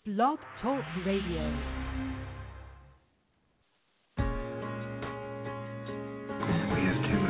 Blog Talk Radio. We have to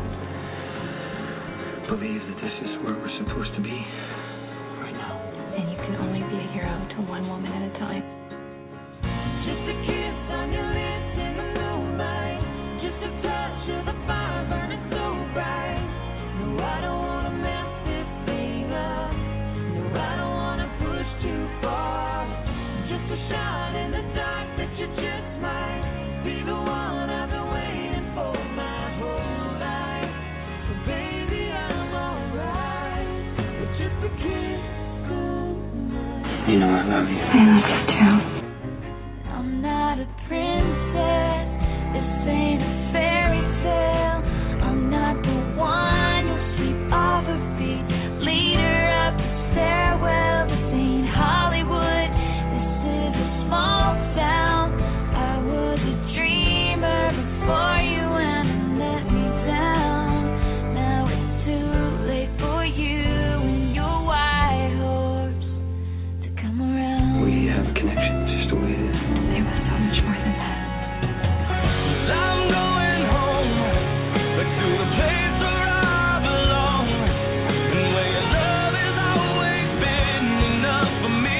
believe that this is where we're supposed to be right now. And you can only be a hero to one woman at a time. Just a kiss on your lips in the moonlight. Just a touch of the fire burning so bright. No, I don't want to mess this thing up. No, I don't want to push too far. Just a shot in the dark that you just might be the one I've been waiting for my whole life. So baby, I'm alright with just a kiss goodnight. You know I love you. I love you too. I'm not a princess, this ain't a fairy tale. I'm not the one who'll sweep off her feet, lead her up the stairwell. This ain't Hollywood, this is a small town. I was a dreamer before you and it let me down. Now it's too late for you and your white horse to come around. We have a connection, just the way it is. There was so much more than that. I'm going home, back to the place where I belong, and where your love has always been enough for me.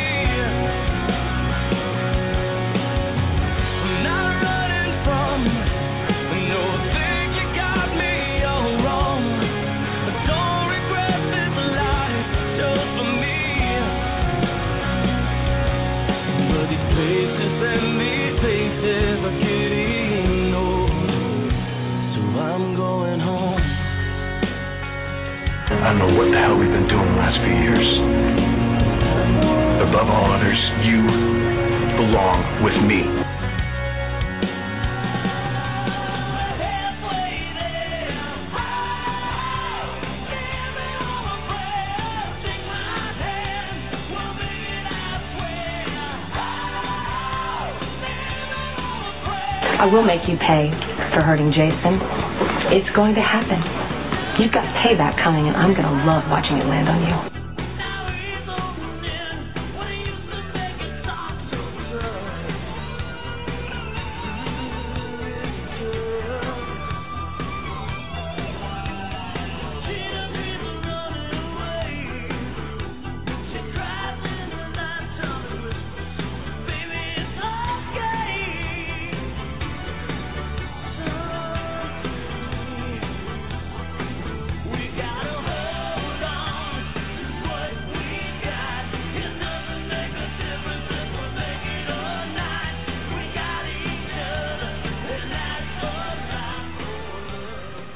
I'm not running from, no, I think you got me all wrong. I don't regret this life just for me. But these places and these faces are getting old, so I'm going home. I don't know what the hell we've been doing the last few years. Above all others, you belong with me. Halfway there, give me all my breath, take my hand, we'll make it halfway. I will make you pay for hurting Jason. It's going to happen. You've got payback coming, and I'm going to love watching it land on you. Now he's opening what he used to make it talk so good. She doesn't even run away. She cries in the night time, baby, it's okay. We gotta hold on to what we got. It doesn't make a difference if we make it or not. We got each other, and that's all time for love.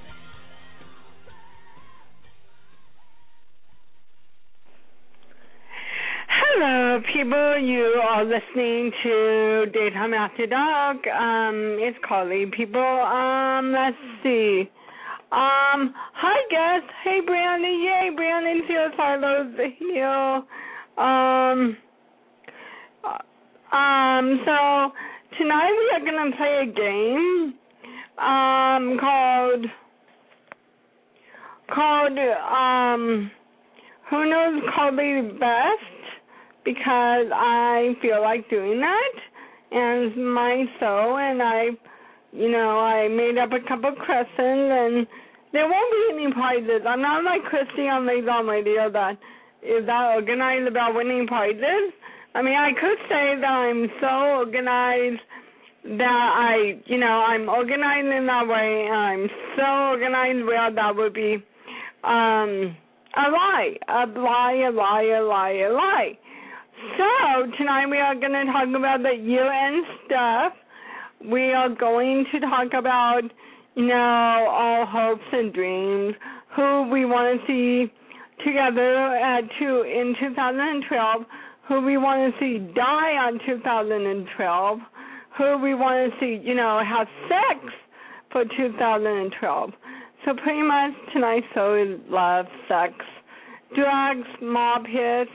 Hello, people. You are listening to Daytime After Dark. It's Carly, people. Let's see. Hi, guest. Hey, Brandon. Yay, Brandon feels follows the heel. So tonight we are gonna play a game, called Who Knows Carly Best, because I feel like doing that, and it's my show, and I made up a couple questions, and there won't be any prizes. I'm not like Christy on Ladies on Radio that is that organized about winning prizes. I mean, I could say that I'm so organized that I'm organized in that way, and I'm so organized where that would be a lie. So tonight we are going to talk about the UN stuff. We are going to talk about, all hopes and dreams, who we want to see together in 2012, who we want to see die on 2012, who we want to see, have sex for 2012. So pretty much tonight's show is love, sex, drugs, mob hits.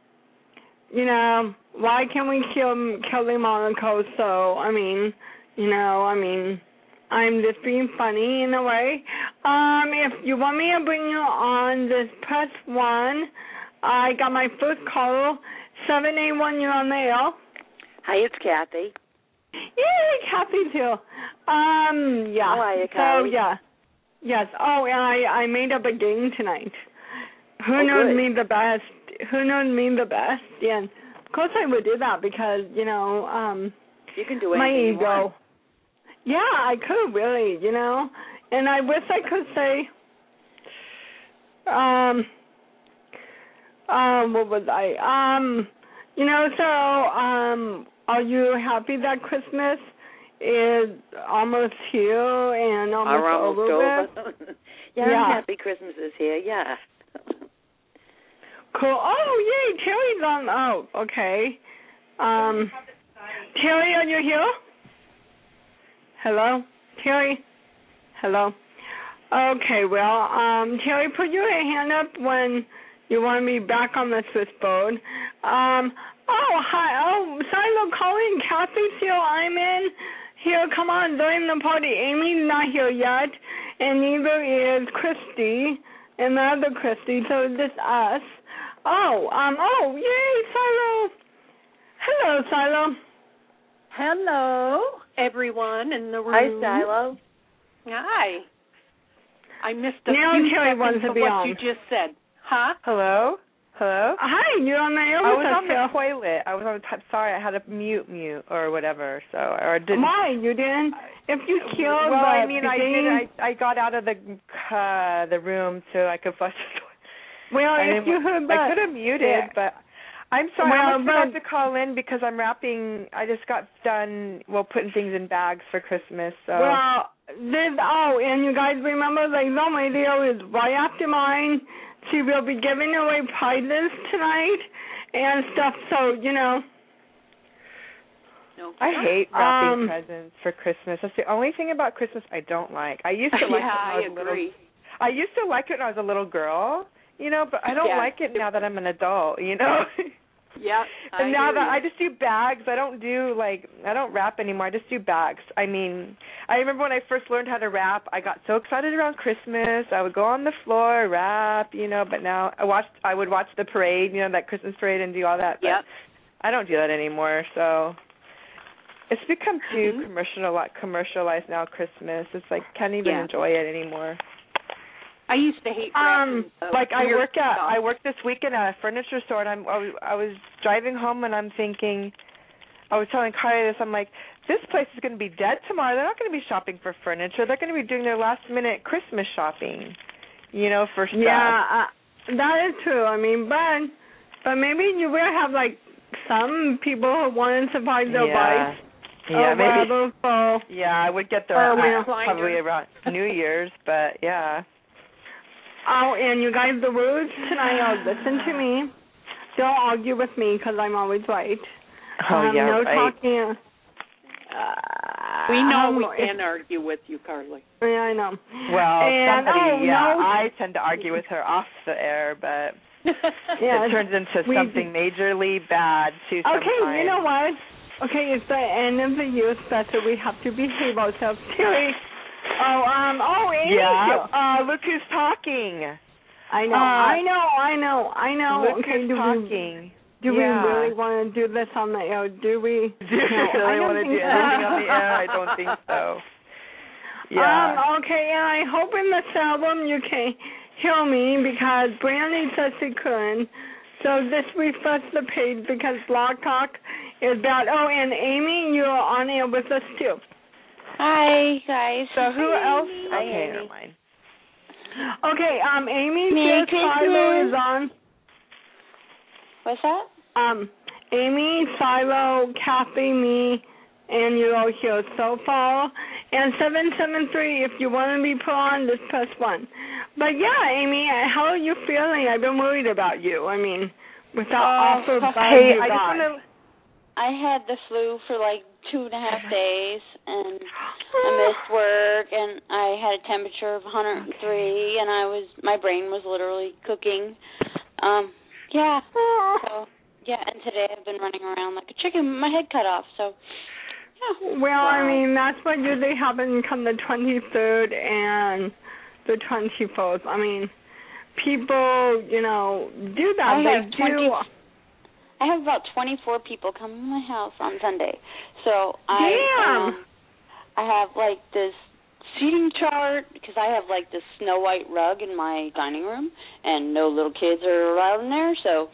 Why can't we kill Monaco? So, I'm just being funny in a way. If you want me to bring you on, just press 1. I got my first call 781, you're on the air. Hi, it's Kathy. Yay, Kathy's here. Yeah. How are you, So, Kathy? yeah. Yes. Oh, and I made up a game tonight. Who Oh, knows good. me the best? Who knows me the best? Yeah. And of course I would do that because, You can do my anything you ego. want. Yeah, I could really, And I wish I could say, what was I? Are you happy that Christmas is almost here and almost over? Yeah, Yeah. I'm happy Christmas is here, yeah. Cool. Oh, yay, Terry's on. Oh, okay. Terry, are you here? Hello? Terry? Hello? Okay, well, Terry, put your hand up when you want me back on the switchboard. Hi. Oh, Silo calling. Kathy's here. I'm in. Here, come on, join the party. Amy's not here yet, and neither is Christy and the other Christy, so it's just us. Yay, Silo. Hello, Silo. Hello, everyone in the room. Hi, Silo. Hi. I missed a Now few Terry wants seconds to of be what on. you just said. Huh? Hello? Hi, you're on the air I with was us on the here. toilet. I was on the sorry, I had to mute or whatever. Or didn't. Why? You didn't? If you killed well, the I mean, beginning... I got out of the room so I could flush the toilet. Well, if you heard that... I could have muted, but I'm sorry. Well, I almost forgot to call in because I'm wrapping. I just got done, putting things in bags for Christmas. So. Well, and you guys remember the Zone Radio is right after mine. She will be giving away prizes tonight and stuff, so, No. I hate wrapping presents for Christmas. That's the only thing about Christmas I don't like. I used to like it when I was agree. I used to like it when I was a little girl, but I don't like it now that I'm an adult, Yeah. And now that I just do bags, I don't wrap anymore. I just do bags. I mean, I remember when I first learned how to wrap, I got so excited around Christmas. I would go on the floor, wrap, but now I would watch the parade, that Christmas parade and do all that. But I don't do that anymore, so it's become too commercialized now, Christmas. It's like can't even enjoy it anymore. I used to hate wrapping, I work this week in a furniture store, and I was driving home, and I'm thinking, I was telling Kari this, I'm like, this place is going to be dead tomorrow. They're not going to be shopping for furniture. They're going to be doing their last-minute Christmas shopping, for stuff. Yeah, that is true. I mean, but maybe you will have, some people who want to surprise their wife. Yeah, maybe. So. Yeah, I would get there probably around New Year's, but yeah. Oh, and you guys, the rules tonight, listen to me. Don't argue with me because I'm always right. No right. talking. We know we can't argue with you, Carly. Yeah, I know. Well, and, I tend to argue with her off the air, but it turns into something majorly bad too sometimes. Okay, you know what? Okay, it's the end of the year special. We have to behave ourselves. Terry. Amy. Yeah. Look who's talking. I know. Look who's talking. Do we really want to do this on the air? Do we? Do you really want to do anything on the air? I don't think so. Yeah. Okay, and I hope in this album you can hear me because Brandy says she couldn't. So just refresh the page because Blog Talk is bad. Oh, and Amy, you're on air with us too. Hi, guys. So who else? Okay, never mind. Okay, Amy says Silo is on. What's that? Amy, Silo, Kathy, me, and you're all here so far. And 773, if you want to be put on, just press 1. But yeah, Amy, how are you feeling? I've been worried about you. I mean, with that awful bug you got. I had the flu for 2.5 days, and I missed work, and I had a temperature of 103, and my brain was literally cooking. And today I've been running around like a chicken with my head cut off, so, yeah. Well, I mean, that's what usually happens come the 23rd and the 24th. I mean, people, do that. I have about 24 people coming to my house on Sunday. So I have like this seating chart because I have like this Snow White rug in my dining room, and no little kids are allowed in there. So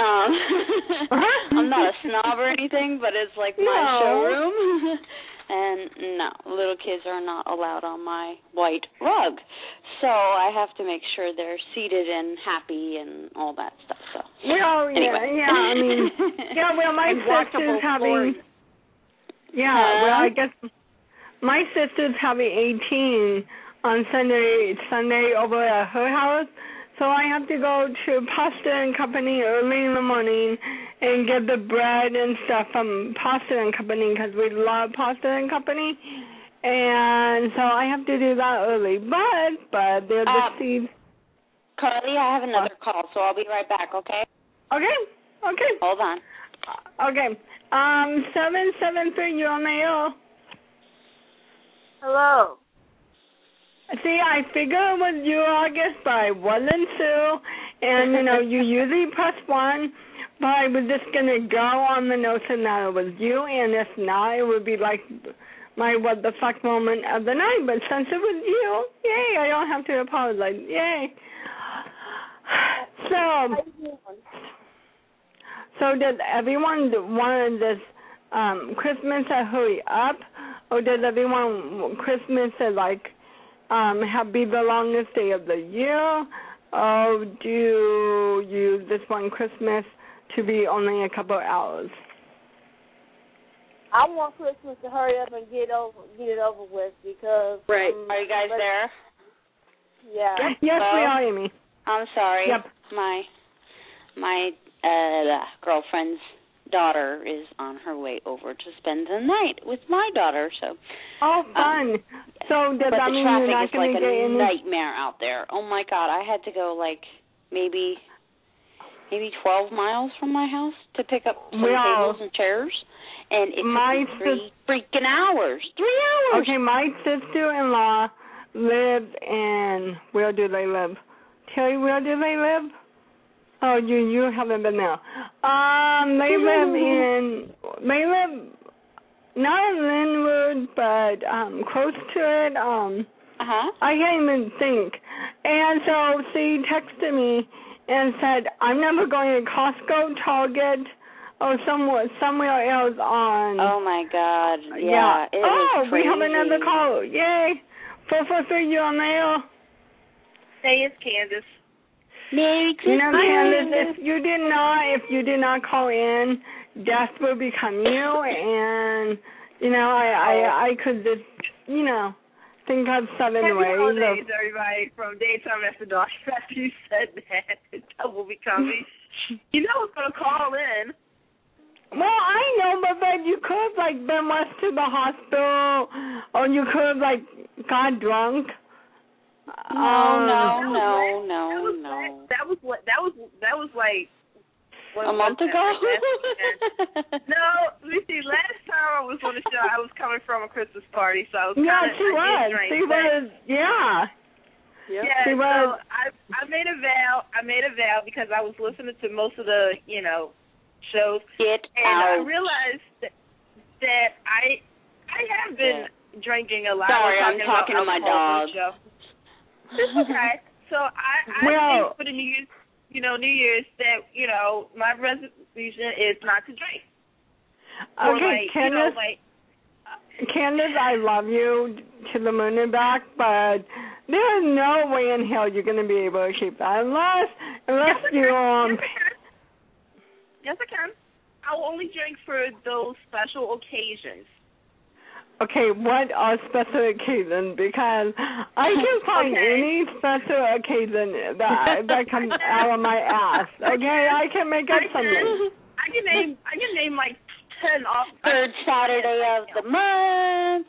I'm not a snob or anything, but it's like my showroom. And no, little kids are not allowed on my white rug. So I have to make sure they're seated and happy and all that stuff. So anyway. I mean, well, my sister's having, well, I guess my sister's having 18 on Sunday over at her house. So I have to go to Pasta and Company early in the morning and get the bread and stuff from Pasta and Company because we love Pasta and Company. And so I have to do that early. But they're the seeds. Carly, I have another call, so I'll be right back, okay? Okay. Hold on. Okay. 773, you're on the air. Hello. See, I figured it was you, August, but I wasn't Sue. And, you usually press 1, but I was just going to go on the notion that it was you, and if not, it would be like my what the fuck moment of the night. But since it was you, yay, I don't have to apologize. Yay. So did everyone want this Christmas to hurry up, or did everyone Christmas to, have be the longest day of the year, or do you just want Christmas to be only a couple of hours? I want Christmas to hurry up and get it over with because. Right. Are you guys there? Yeah. Yes, we are, Amy. I'm sorry. Yep. My girlfriend's daughter is on her way over to spend the night with my daughter. So. Oh, fun! So does that mean you're not going to get any? The traffic is like a nightmare out there. Oh my God! I had to go maybe 12 miles from my house to pick up some tables and chairs, and it took me 3 freaking hours. 3 hours. Okay, my sister-in-law lives in, where do they live? Terry, where do they live? Oh, you haven't been there. They live not in Linwood, but close to it. I can't even think. And so she texted me and said, I'm never going to Costco, Target, or somewhere else on. Oh, my God. Yeah. It was crazy. We have another call. Yay. 443, you're on there. Hey, it's Candace. Merry Christmas. Candace, if you did not call in, death will become you, and, I could just, think of 7 ways. Happy holidays, everybody, from Daytime After Dark. After you said that, that will become me. You know who's going to call in. Well, I know, but you could have, been rushed to the hospital, or you could have, got drunk. No. That was like a month ago. No, let me see. Last time I was on the show, I was coming from a Christmas party, so I was kind of. She was. Yeah. So I made a vow. I made a vow because I was listening to most of the shows, I realized that I have been drinking a lot. Sorry, I'm talking to my dog. It's okay. So I think for the New Year's that, my resolution is not to drink. Okay, Candace, Candace, I love you to the moon and back, but there's no way in hell you're going to be able to keep that unless you're on. Yes, I can. I'll only drink for those special occasions. Okay, what are special occasions? Because I can find any special occasion that comes out of my ass. Okay, I can make up something. I can name like 10 off. Third Saturday of the month.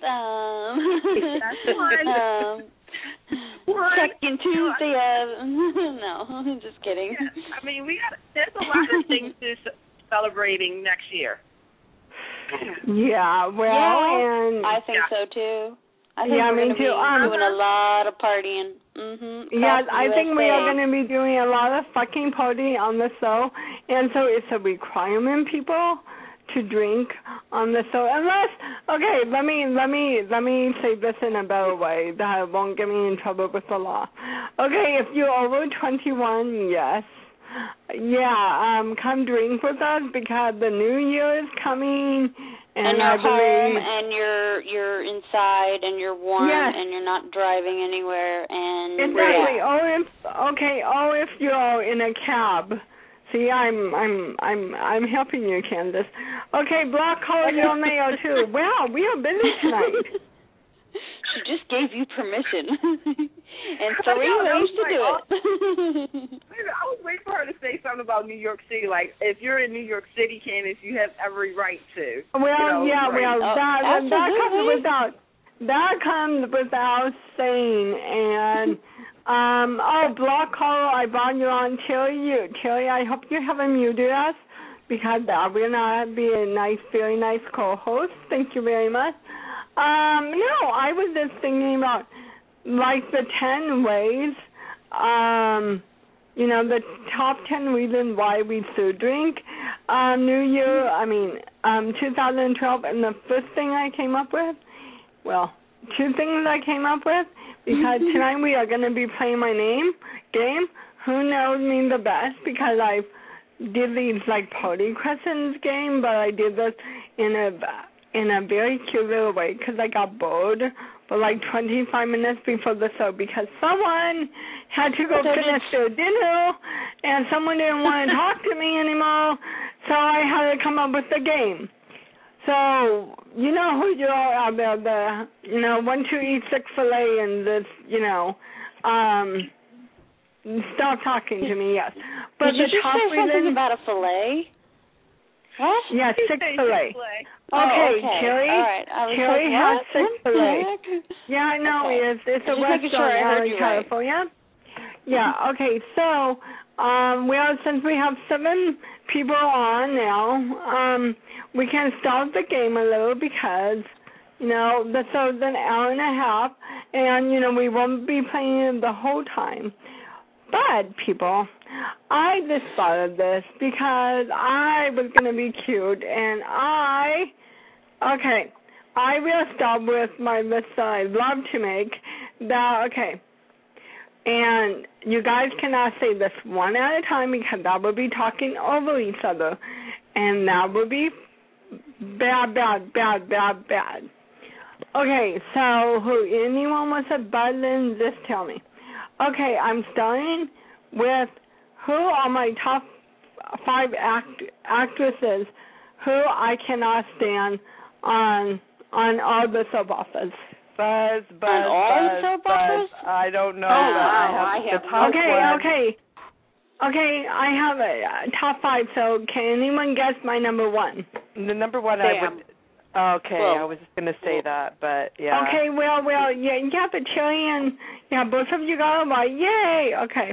Second Tuesday of. No, I'm just kidding. Yeah, I mean, there's a lot of things to celebrating next year. Yeah, well, and I think so too. I think we're going to be doing a lot of partying. Yes, I think we are going to be doing a lot of fucking party on the show, and so it's a requirement, people, to drink on the show. Unless, okay, let me say this in a better way that won't get me in trouble with the law. Okay, if you're over 21, yes. Yeah, come drink with us because the new year is coming, and you're home, and you're inside, and you're warm, and you're not driving anywhere, and exactly. Or if you're in a cab. See, I'm helping you, Candace. Okay, block caller, you're on mail too. Wow, we are busy tonight. She just gave you permission. And 3 ways to do it. I was waiting for her to say something about New York City. Like, if you're in New York City, Candace, you have every right to. Well, that comes without saying. And block caller, I brought you on. Terry, I hope you haven't muted us because that will not be a very nice co-host. Thank you very much. No, I was just thinking about, like, the 10 ways, the top 10 reasons why we should drink. New Year, 2012, and the first thing I came up with, two things I came up with, because tonight we are going to be playing my name game, Who Knows Me the Best, because I did these, like, party questions game, but I did this in a very cute little way because I got bored for like 25 minutes before the show because someone had to go finish their dinner and someone didn't want to talk to me anymore, so I had to come up with the game. So, you know who you are out there, one, two, eat Chick-fil-A and this, stop talking to me, yes. But did you just say something about a filet? What? Yeah, Chick-fil-A. Okay, Terry. All right. Terry has Chick-fil-A. Yeah, I know. It's a restaurant in California. Yeah. Okay. So, since we have 7 people on now, we can start the game a little because, the show's an hour and a half, and we won't be playing it the whole time. But, people, I just thought of this because I was going to be cute, and I will start with my list that I love to make. And you guys cannot say this one at a time because that would be talking over each other, and that would be bad. Okay, so anyone wants a button, just tell me. Okay, I'm starting with who are my top 5 actresses who I cannot stand on all the soap operas. Buzz. I don't know. I have the top one. Okay, I have a top 5, so can anyone guess my number 1? The number 1 I would... Okay, I was just going to say that, but yeah. Okay, but Terry and, both of you got it right. Yay! Okay.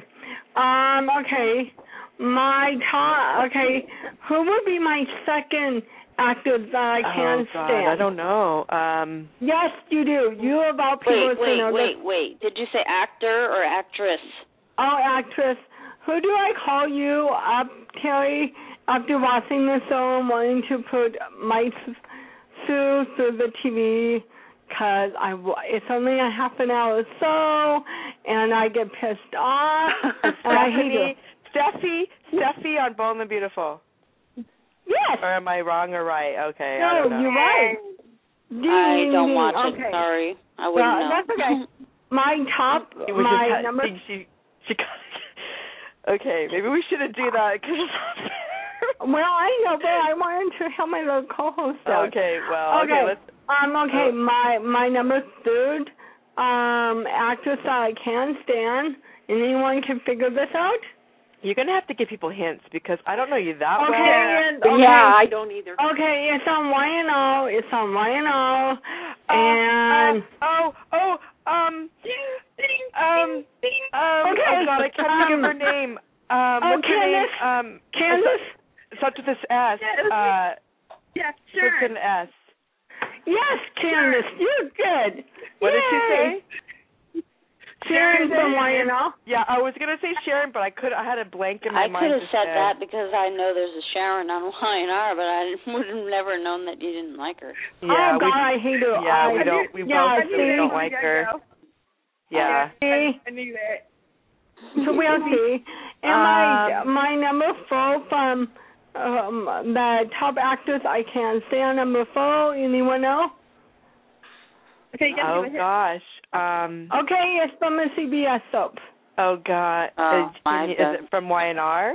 My top, who would be my second actor that I can't stand? I don't know. Yes, you do. You about people to know this. Wait. Did you say actor or actress? Oh, actress. Who do I call you up, Terry, after watching the show and wanting to put my through the TV because it's only a half an hour or so, and I get pissed off. And I hate it. Steffi on Bold and Beautiful. Yes. Or am I wrong or right? Okay. No, I don't know. you're right. I don't watch it. Sorry, I wouldn't know. That's okay. My top, my number. Okay, maybe we shouldn't do that because. Well, I know, but I wanted to help my little co-host out. Okay, let's... my number 3 actress that I can stand. Anyone can figure this out? You're going to have to give people hints because I don't know you that well. Yeah, I don't either. Okay, it's on YNO. And... Oh, God, I can't think of her name. What's her name? Candace? Starts with this S. Yeah, sure. It's an S. Yes, Candace, you're good. What did she say? Sharon from YNL. Yeah, I was gonna say Sharon, but I had a blank in my mind. I could have said that because I know there's a Sharon on YNR, but I would have never known that you didn't like her. Yeah, oh God, I hate her. Yeah, we don't. We both don't like her. Yeah. I knew that. So we'll see. And my number 4 from the top actors I can say on number 4. Anyone know? Okay, oh gosh. Okay, it's from a CBS soap. Oh God. Is it from YNR?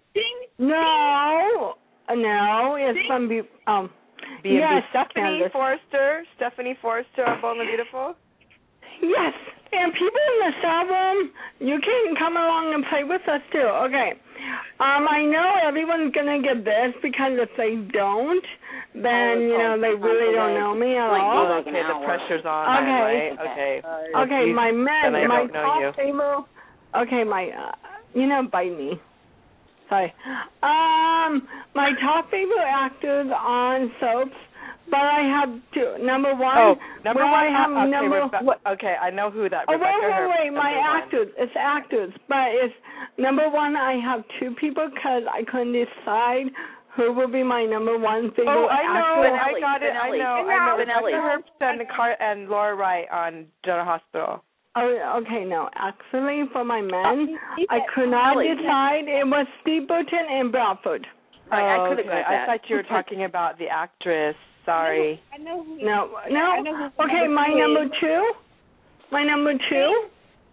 No, it's from yes, Stephanie Forrester on Bold and Beautiful. Yes, and people in the cell room, you can come along and play with us too. Okay. I know everyone's gonna get this because if they don't, then they really don't know me at all. Okay, the pressure's on. Okay. Right? Okay. My top favorite. Okay, bite me. Sorry. My top favorite actors on soaps. But I have 2. Number 1. Oh, number 1. I have okay, I know who that. Oh, wait. My actors. It's actors, but it's number 1. I have 2 people because I couldn't decide who will be my number 1 favorite. Oh, I know. actor. I got it. I know. Rebecca Herbst and Laura Wright on General Hospital. Oh, okay. No, actually, for my men, I could not decide. It was Steve Burton and Bradford. Right, I could have got that. I thought you were talking about the actress. Sorry. I know who. No. Okay, my number 2. My number 2.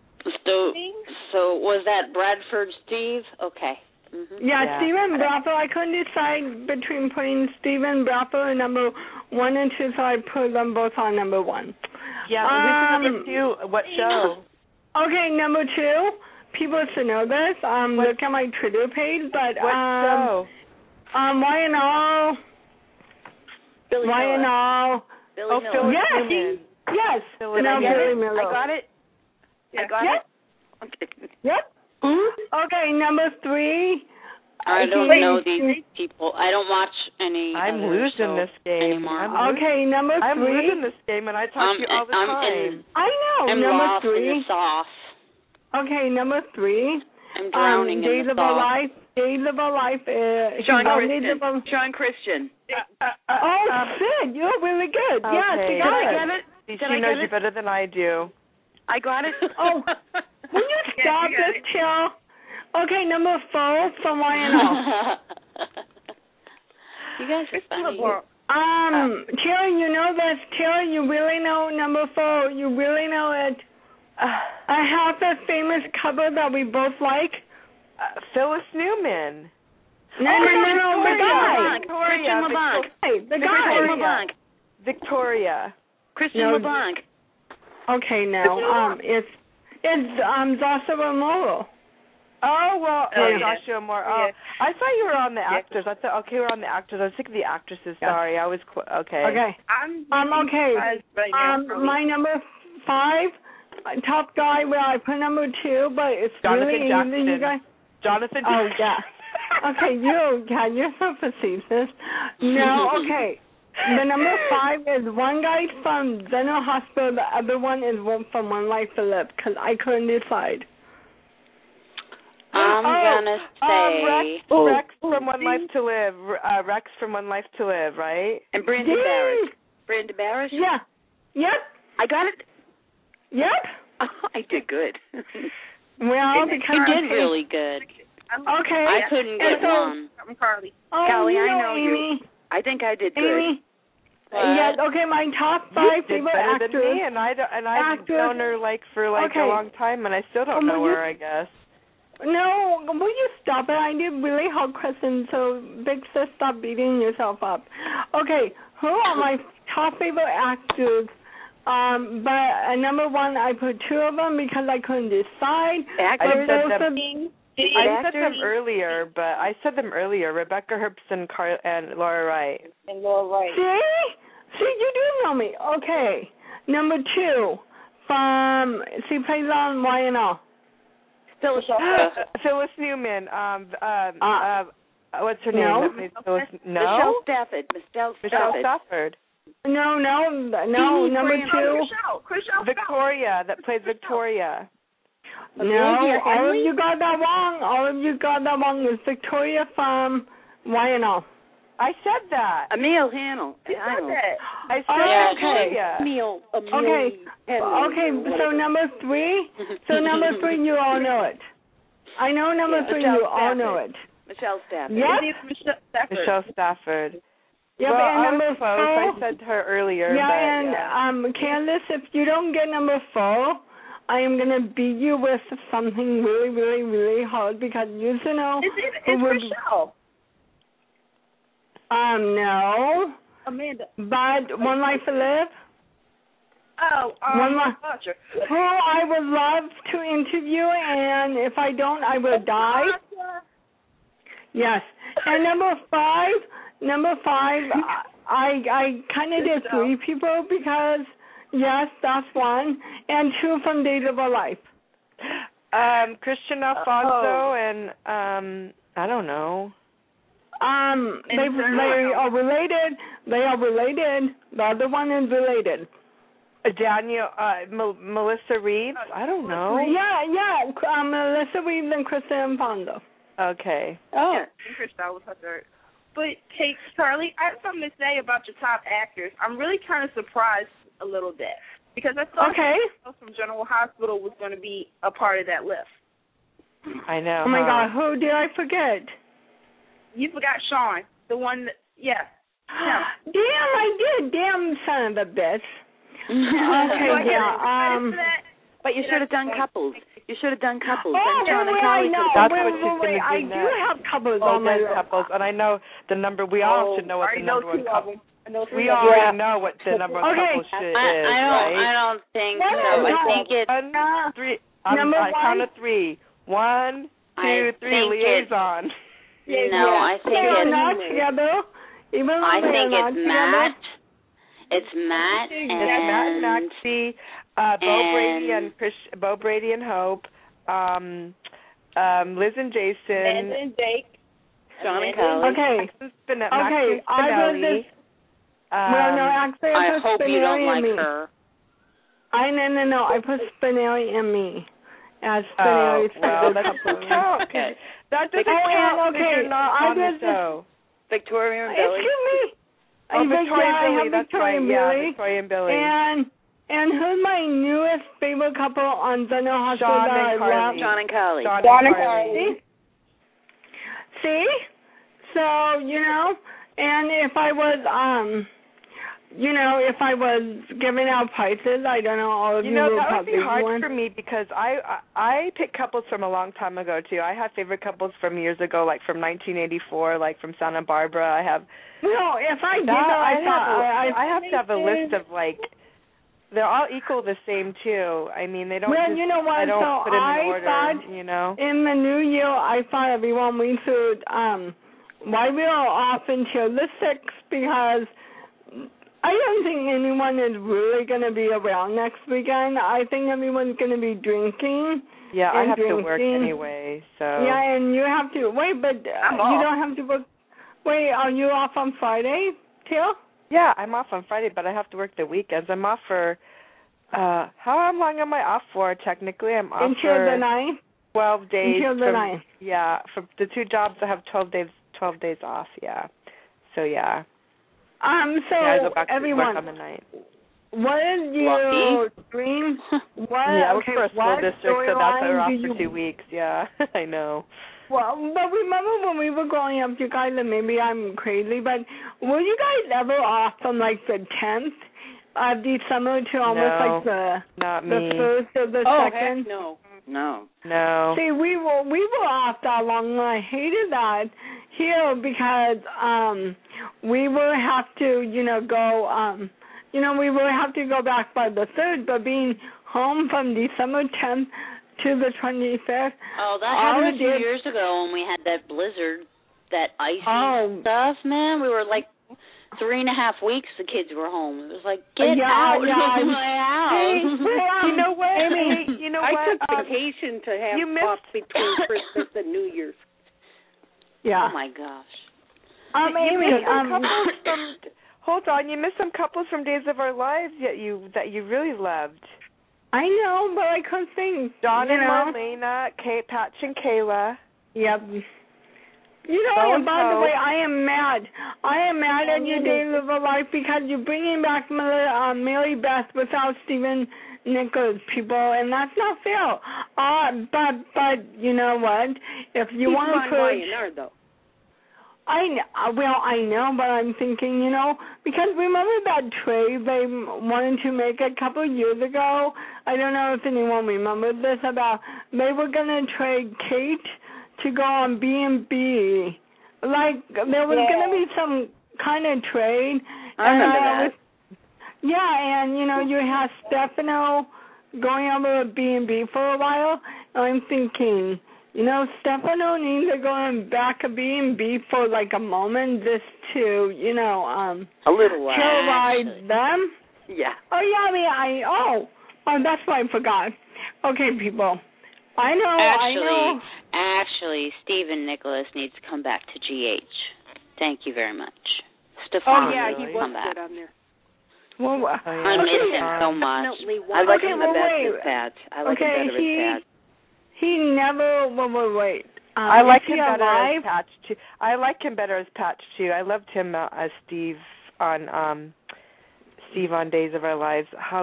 So was that Bradford Steve? Okay. Mm-hmm. Yeah, Stephen Bradford. I couldn't decide between putting Stephen Bradford number 1 and 2, so I put them both on number 1. Yeah, who's number 2? What show? Okay, number 2. People should know this. Look at my Twitter page, but what show? YNL. Billy YNL. Billy Miller. Yes. Billy Miller. I got it. Yeah. I got it. Okay. Yep. Okay, number 3. I don't know these people. I don't watch any. I'm losing this game anymore. Okay, number 3. I'm losing this game, and I talk to you all the time. I know. I'm number lost 3. in the sauce. Okay, number 3. I'm drowning in the sauce. Days of Our Life. Sean Christian. Sid, you're really good. Okay. Yes, you got it. She knows you better than I do. I got it. Oh, will you stop this, Chill? Okay, number 4 from YNL. You guys are funny. Chill, you know this. Chill, you really know number 4. You really know it. I have the famous cover that we both like. Phyllis Newman. No, the guy. Christian LeBlanc. The guy. Victoria. Christian LeBlanc. Okay, no. It's Joshua Morrow. Oh, well, Joshua Moore. Oh, yeah. I thought you were on the actors. I thought, okay, we're on the actors. I was thinking the actresses. Sorry, I was, okay. Okay. I'm okay. My number 5, top guy, well, I put number 2, but it's Jonathan really Jackson. easy, you guys. Jonathan Oh, Jackson. yeah. Okay, you're so facetious. No, okay. The number 5 is one guy from General Hospital. The other one is one from One Life to Live, because I couldn't decide. I'm gonna say Rex from One Life to Live. Rex from One Life to Live, right? And Brandon Barris. Brandon Barris? Yeah. Yep. I got it. Yep. Oh, I did good. Well, because you did really good. Okay. I couldn't get one. I'm Carly. Oh, Callie, you know I know Amy. you. I think I did good. Amy. Yes. Okay. My top 5 favorite actors. Than me, and I've known her for a long time, and I still don't know her. I guess. No, will you stop it? I did really hard questions, so Big Sis, stop beating yourself up. Okay, who are my top favorite actors? But number 1, I put 2 of them because I couldn't decide. I said them earlier, but I said them earlier. Rebecca Herbst and Laura Wright. See, you do know me. Okay, number 2 she plays on YNL. Phyllis Newman. What's her name? No. Michelle Stafford. Michelle Stafford. No, number 2. Chriselle Victoria, that played Victoria. No, all of you got that wrong. It's Victoria from YNL. I said that. Emil Hannell. I said Victoria. Emil. Okay, so number 3. So number 3, you all know it. I know number 3, you all know it. Michelle Stafford. Yep. Michelle Stafford. Yep, well, and number 4. I said her earlier. Candace, if you don't get number 4, I am going to beat you with something really, really, really hard because you know. It's Michelle. No. Amanda. But One Life to Live? One Life. Who I would love to interview, and if I don't, I will die. Yes. And number 5, I kind of did 3 people because, yes, that's 1, and 2 from Days of Our Life. Christian Alfonso and, I don't know. They are related. The other one is related. Daniel, Melissa Reeves? I don't know. Yeah. Melissa Reeves and Kristen Alfonso. Okay. Oh. Yeah, Kristen was her third. But, hey, Carly, I have something to say about your top actors. I'm really kind of surprised a little bit because I thought from General Hospital was going to be a part of that list. I know. Oh, my God. Who did I forget? You forgot Sean, the one that, yeah. Damn, I did. Damn son of a bitch. Okay, But you should have done couples. You should have done couples. Oh, I know. That's what she's going to do I do have couples on my list. Couples, and I know the number. We all should know what the number one couple. We already know what the number one couple shit is, right? I don't think so. I think it's 1, 3. I count to 3. 1, 2, 3. Liaison. No, I think it's not together. I think it's Matt. It's Matt and Maxie, Bo Brady and Hope, Liz and Jason, and Jake, John and Kelly. Okay. Maxie Spinelli. Actually, I hope you don't like me. her. No. I put Spinelli and me as Spinelli's couple. Okay. That doesn't count if you're not on the show. Victoria and Billy. Excuse me. Victoria and Billy. That's Victoria right. and Yeah, Billy. Victoria and Billy. And who's my newest favorite couple on General Hospital? John and Carly. John and Carly. See? So, and if I was, if I was giving out prices, I don't know, all of you would that would probably be hard want. for me because I pick couples from a long time ago, too. I have favorite couples from years ago, like from 1984, like from Santa Barbara. I have... No, if I did I have to have a list of, like... They're all equal the same, too. I mean, they don't you know what? I don't put in an order, thought, in the new year, I thought everyone we should, why we are off until the 6th, because I don't think anyone is really going to be around next weekend. I think everyone's going to be drinking. Yeah, I have to work anyway, so. Yeah, and you have to, but you don't have to work. Wait, are you off on Friday, too? Yeah, I'm off on Friday, but I have to work the weekends. I'm off for, how long am I off for, technically? I'm off until for... the 9th? 12 days. Until the 9th. Yeah, for the 2 jobs, I have 12 days off, yeah. So, yeah. I go back everyone, to work on the 9th. What is your dream? I work for a school district, so that's why we're off for 2 weeks, yeah. I know. Well, but remember when we were growing up, you guys, and maybe I'm crazy, but were you guys ever off from, like, the 10th of December to almost, the 1st or the 2nd? Heck no. See, we were off that long, and I hated that here because we would have to, go, we would have to go back by the 3rd, but being home from December 10th to the 25th. Oh, that happened 2 years ago when we had that blizzard, that icy stuff, man. We were like 3.5 weeks the kids were home. It was like, get out of my house. You know what? Amy, I took vacation to have off between Christmas and New Year's. Yeah. Oh, my gosh. Amy, Hold on, you missed some couples from Days of Our Lives that you really loved. I know, but I couldn't think. Don and Marlena, Patch and Kayla. Yep. You know, and by the way, I am mad. I am mad at you, Days of Our Life, because you're bringing back Mary Beth without Stephen Nicholas, people, and that's not fair. But you know what? If you want to put... though. I know, but I'm thinking, you know, because remember that trade they wanted to make a couple of years ago? I don't know if anyone remembers this, about they were going to trade Kate to go on B&B. Like, there was going to be some kind of trade. I remember that. Yeah, and, you know, you have Stefano going over to B&B for a while. I'm thinking, you know, Stefano needs to go back to B&B for like a moment just to, you know, a little while. Terrorize them. Yeah. Oh, yeah, that's why I forgot. Okay, people. I know. Actually, Stephen Nicholas needs to come back to GH. Thank you very much. Stefano, he was good on there. Well, I miss him so much. I like him the best as Pat. I like him better as Pat. He never. Wait. I like him better as Patch too. I like him better as Patch too. I loved him as Steve on Days of Our Lives. I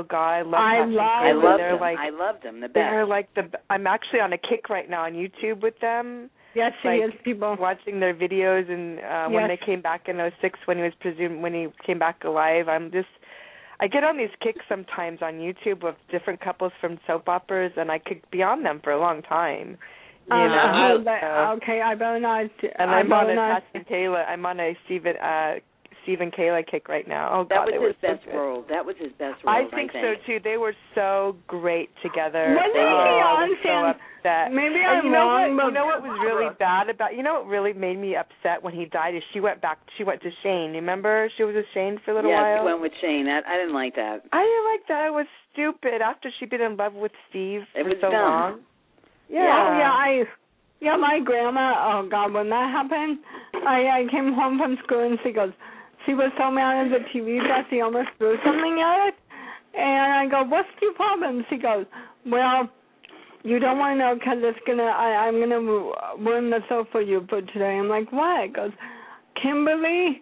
loved him the best. They're like I'm actually on a kick right now on YouTube with them. Yes, like, he is, people. Watching their videos, and when they came back in 2006, when he came back alive, I get on these kicks sometimes on YouTube with different couples from soap operas, and I could be on them for a long time. You know? Okay, I better not. And I'm on a Patch and Kayla. I'm on a Steve and Kayla kick right now. Oh, God, that was his best role. That was his best role. I think so too. They were so great together. Wasn't he on so upset. Maybe I'm wrong. You know what was really bad about? You know what really made me upset when he died is she went to Shane. You remember she was with Shane for a little while. Yeah, she went with Shane. I didn't like that. I didn't like that. It was stupid. After she'd been in love with Steve for so dumb. long. Yeah, my grandma. Oh God, when that happened, I came home from school and she was so mad at the TV that she almost threw something at it. And I go, what's your problem? She goes, well, you don't want to know because I'm going to ruin the show for you for today. I'm like, what? It goes, Kimberly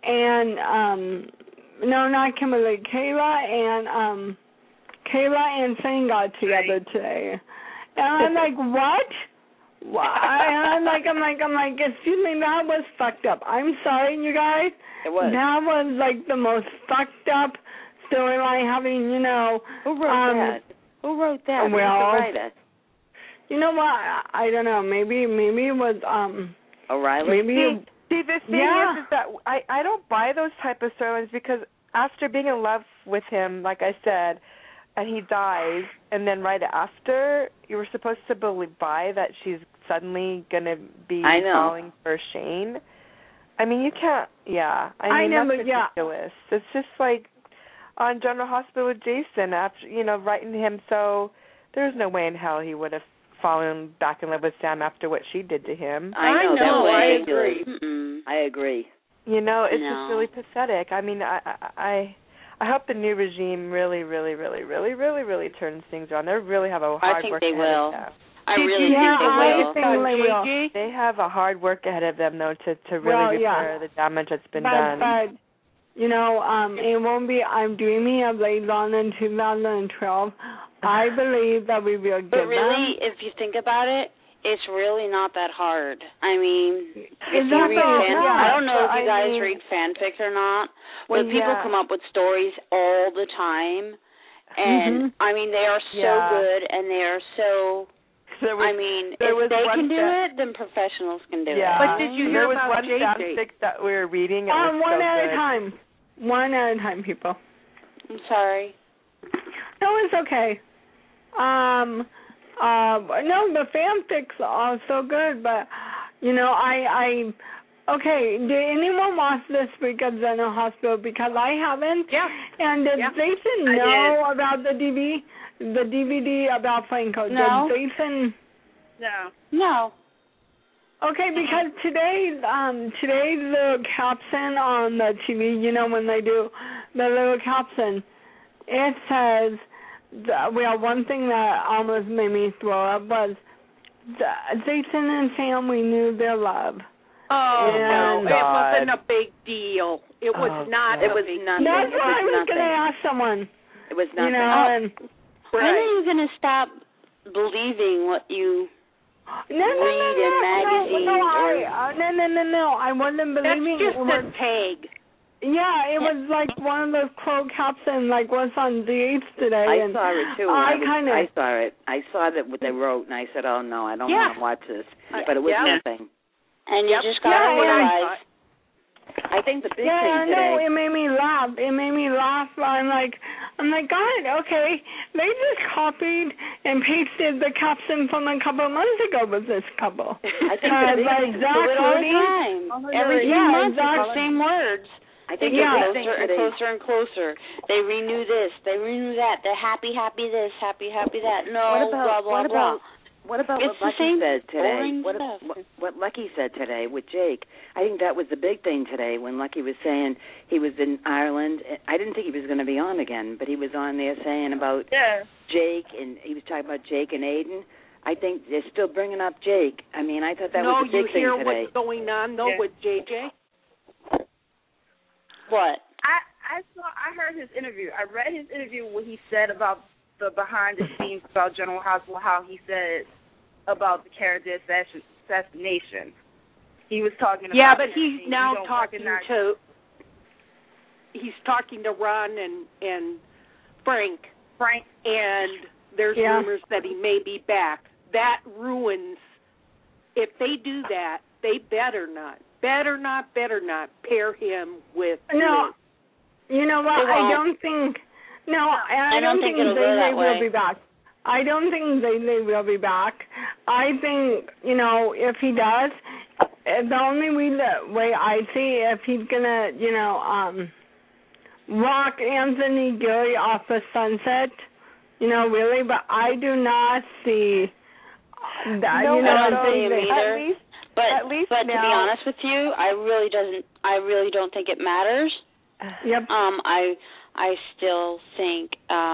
and, no, not Kimberly, Kayla and Shane got together today. And I'm like, what? And I'm like, excuse me, that was fucked up. I'm sorry, you guys. It was. That was like the most fucked up storyline having, you know. Who wrote that? Who wrote that? Well, Write you know what? I don't know. Maybe it was O'Reilly. Maybe. See, the thing is that I don't buy those type of storylines because after being in love with him, like I said, and he dies, and then right after, you were supposed to buy that she's suddenly going to be falling for Shane. I mean, you can't, I mean, that's ridiculous. It's just like on General Hospital with Jason, after, you know, writing him so, there's no way in hell he would have fallen back in love with Sam after what she did to him. I agree. I agree. You know, it's just really pathetic. I mean, I hope the new regime really, really, really, really, really, really turns things around. They really have a hard work ahead of them. I really think they will. They have a hard work ahead of them, though, to really repair the damage that's been done. But, you know, it won't be, I'm dreaming of later on in 2012. I believe that we will get But really, if you think about it, it's really not that hard. I mean, if you read I don't know if you guys read fanfic or not, but people come up with stories all the time. And, I mean, they are so good, and they are so... I mean, if they can do it, then professionals can do it. But did you hear about JJ? There was one fanfic that we were reading. One at a time. One at a time, people. I'm sorry. No, it's okay. No, the fanfics are so good, but, you know, okay, did anyone watch this week of General Hospital? Because I haven't. Yeah. And did Jason know about the DVD about Franco? No. Did Jason? No. No. Okay, because today the caption on the TV, you know, when they do the little caption, it says, one thing that almost made me throw up was Jason and Family knew their love. Oh, and no, it wasn't a big deal. It was not. It was nothing. That's what I was going to ask someone. It was nothing. You know, and when are you going to stop believing what you read in magazines? No, I wasn't believing. That's just a tag. Yeah, it was like one of those quote captions, like what's on DH today. I saw it too. I saw it. I saw that what they wrote, and I said, "Oh no, I don't want to watch this." But it was nothing. And you just got to realize. I think the big thing today. Yeah, no, it made me laugh. I'm like, God, okay, they just copied and pasted the caption from a couple of months ago with this couple. I think they do it all the time. Every few months, it's the same words. I think closer and closer and closer. They renew this, they renew that. They're happy this, happy that. No, blah, blah, blah. What about it's what Lucky said today? What Lucky said today with Jake? I think that was the big thing today when Lucky was saying he was in Ireland. I didn't think he was going to be on again, but he was on there saying about Jake, and he was talking about Jake and Aiden. I think they're still bringing up Jake. I mean, I thought that was the big thing today. No, you hear what's going on, though, with JJ? What? I heard his interview. I read his interview what he said about the behind the scenes about General Hospital, how he said about the character assassination. He was talking about. Yeah, but he's now talking to. He's talking to Ron and Frank. And there's rumors that he may be back. That ruins. If they do that, they better not pair him with. No, Liz. You know what? I don't think. No, I don't think they will be back. I don't think they will be back. I think, you know, if he does, the only way I see if he's gonna, you know, walk Anthony Gary off the sunset, you know, really. But I do not see that. No, you know, I don't see him either. At least but now, to be honest with you, I really don't think it matters. Yep. I still think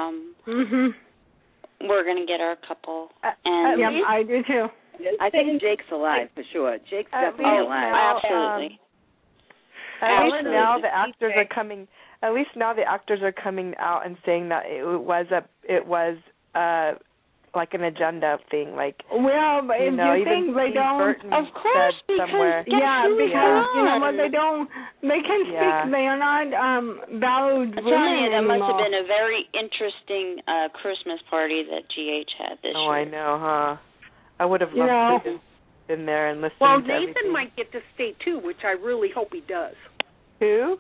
we're going to get our couple. And yep, I do too. I think Jake's alive for sure. Jake's definitely alive. Absolutely. At least now the actors are coming. At least now the actors are coming out and saying that it was like an agenda thing, like. Well, but if you think they don't, of course, because because you know what, they can speak. They are not valued. That must have been a very interesting Christmas party that GH had this year. Oh, I know, huh? I would have loved to have been there and listened. Well, to Nathan everything. might get to stay too, which I really hope he does. Who?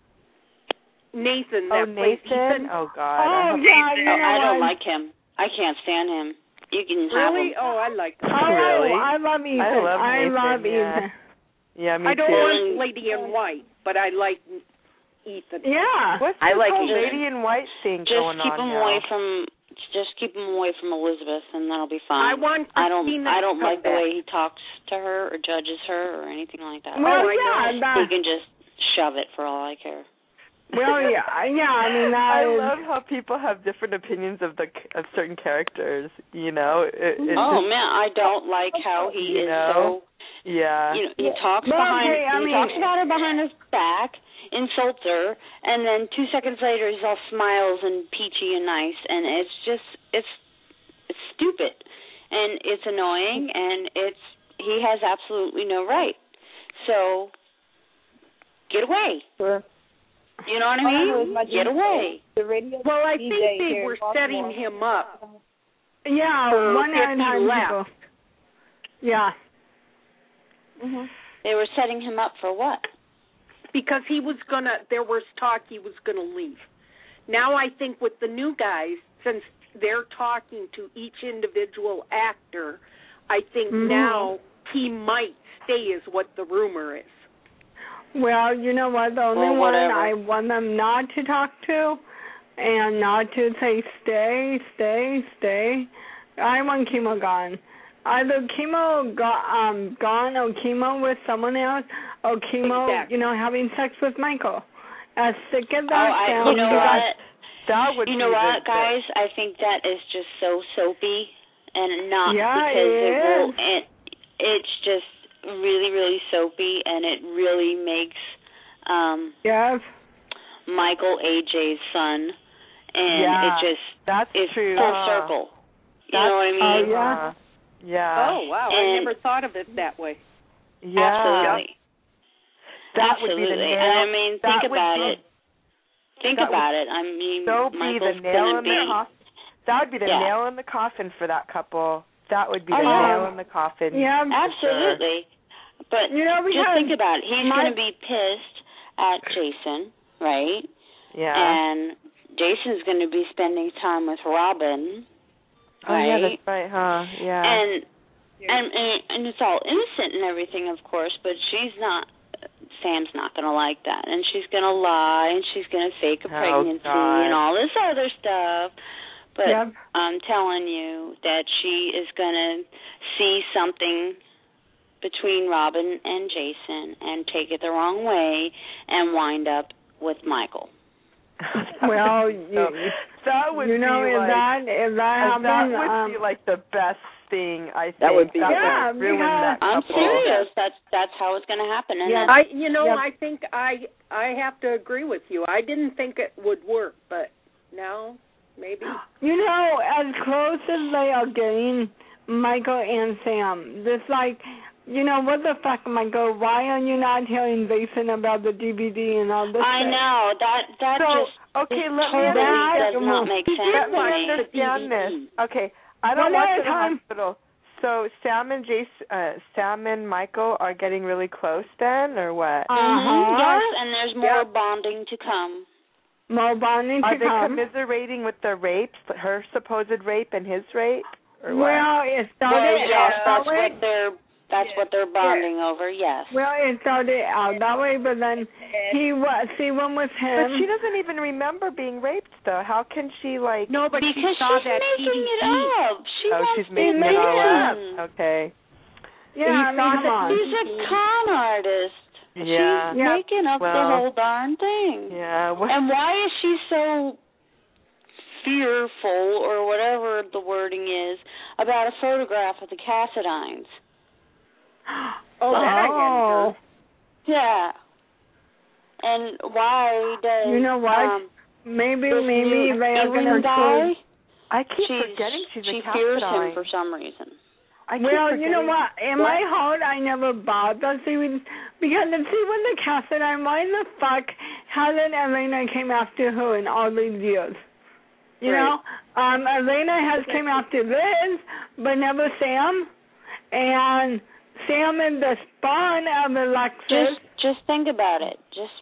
Nathan. That plays Ethan. Oh God. I don't like him. I can't stand him. You can have him. Oh, I like him. Really? I love Ethan. I love Ethan. Yeah, me I don't too. want Lady in White, but I like Ethan. Yeah. What's I like whole Lady in White thing going on now? Just keep him away from Elizabeth, and that'll be fine. I don't like the way he talks to her or judges her or anything like that. Well, he can just shove it for all I care. Well, yeah. I mean, I love how people have different opinions of certain characters. You know. Man, I don't like how he is so. Yeah. You know, he talks talks about her behind his back, insults her, and then 2 seconds later he's all smiles and peachy and nice, and it's stupid, and it's annoying, and he has absolutely no right. So get away. Sure. You know what I mean? Get away. Well, I think they were setting him up. Yeah, one at a time. Left. Yeah. Mm-hmm. They were setting him up for what? Because there was talk he was going to leave. Now I think with the new guys, since they're talking to each individual actor, I think now he might stay is what the rumor is. Well, you know what? The only one I want them not to talk to and not to say stay. I want Kimo gone. either chemo gone or chemo with someone else or chemo, having sex with Michael. As sick as that sounds. You know what? That would you know what, guys? I think that is just so soapy, and not because it's just really, really soapy, and it really makes Michael AJ's son, and it just it's full circle. You know what I mean? Oh, wow. I never thought of it that way. Yeah. Absolutely. That would be the nail. And I mean, think about it. Think about it. I mean, Michael's going to be... That would be the nail in the coffin for that couple. That would be the nail in the coffin. Yeah, absolutely. Sure. But just think about it. He's going to be pissed at Jason, right? Yeah. And Jason's going to be spending time with Robin, right? Oh, yeah, that's right, huh? Yeah. And it's all innocent and everything, of course, but Sam's not going to like that. And she's going to lie, and she's going to fake a pregnancy and all this other stuff. But I'm telling you that she is going to see something between Robin and Jason and take it the wrong way and wind up with Michael. Well, that would be like the best thing, I think. That would be I'm serious. That's how it's going to happen. And I think I have to agree with you. I didn't think it would work, but now maybe. As close as they are getting, Michael and Sam, just like, what the fuck, Michael? Why are you not telling Jason about the DVD and all this? I know that does not make sense. Let me understand this. Okay. I don't watch the hospital. So Sam and Michael are getting really close then, or what? Yes, and there's more bonding to come. More bonding to come. Are they commiserating with the rapes, her supposed rape and his rape, or what? Well, it started that's what they're bonding over, yes. Well, it started out that way, but then she went with him. But she doesn't even remember being raped, though. How can she, like... No, but because she saw that making it up. She's making it all up. Okay. Yeah, she's a con artist. Yeah. She's making up the whole darn thing. Yeah. And why is she so fearful, or whatever the wording is, about a photograph of the Cassadines? Yeah. And why does maybe they are going to die? I keep forgetting she's a Cassadine. She fears him for some reason. You know what? In my heart, I never bothered because when the Cassadine, why the fuck hasn't Elena came after her in all these years? Elena has came after Liz, but never Sam, and Sam is the spawn of Alexis. Just think about it.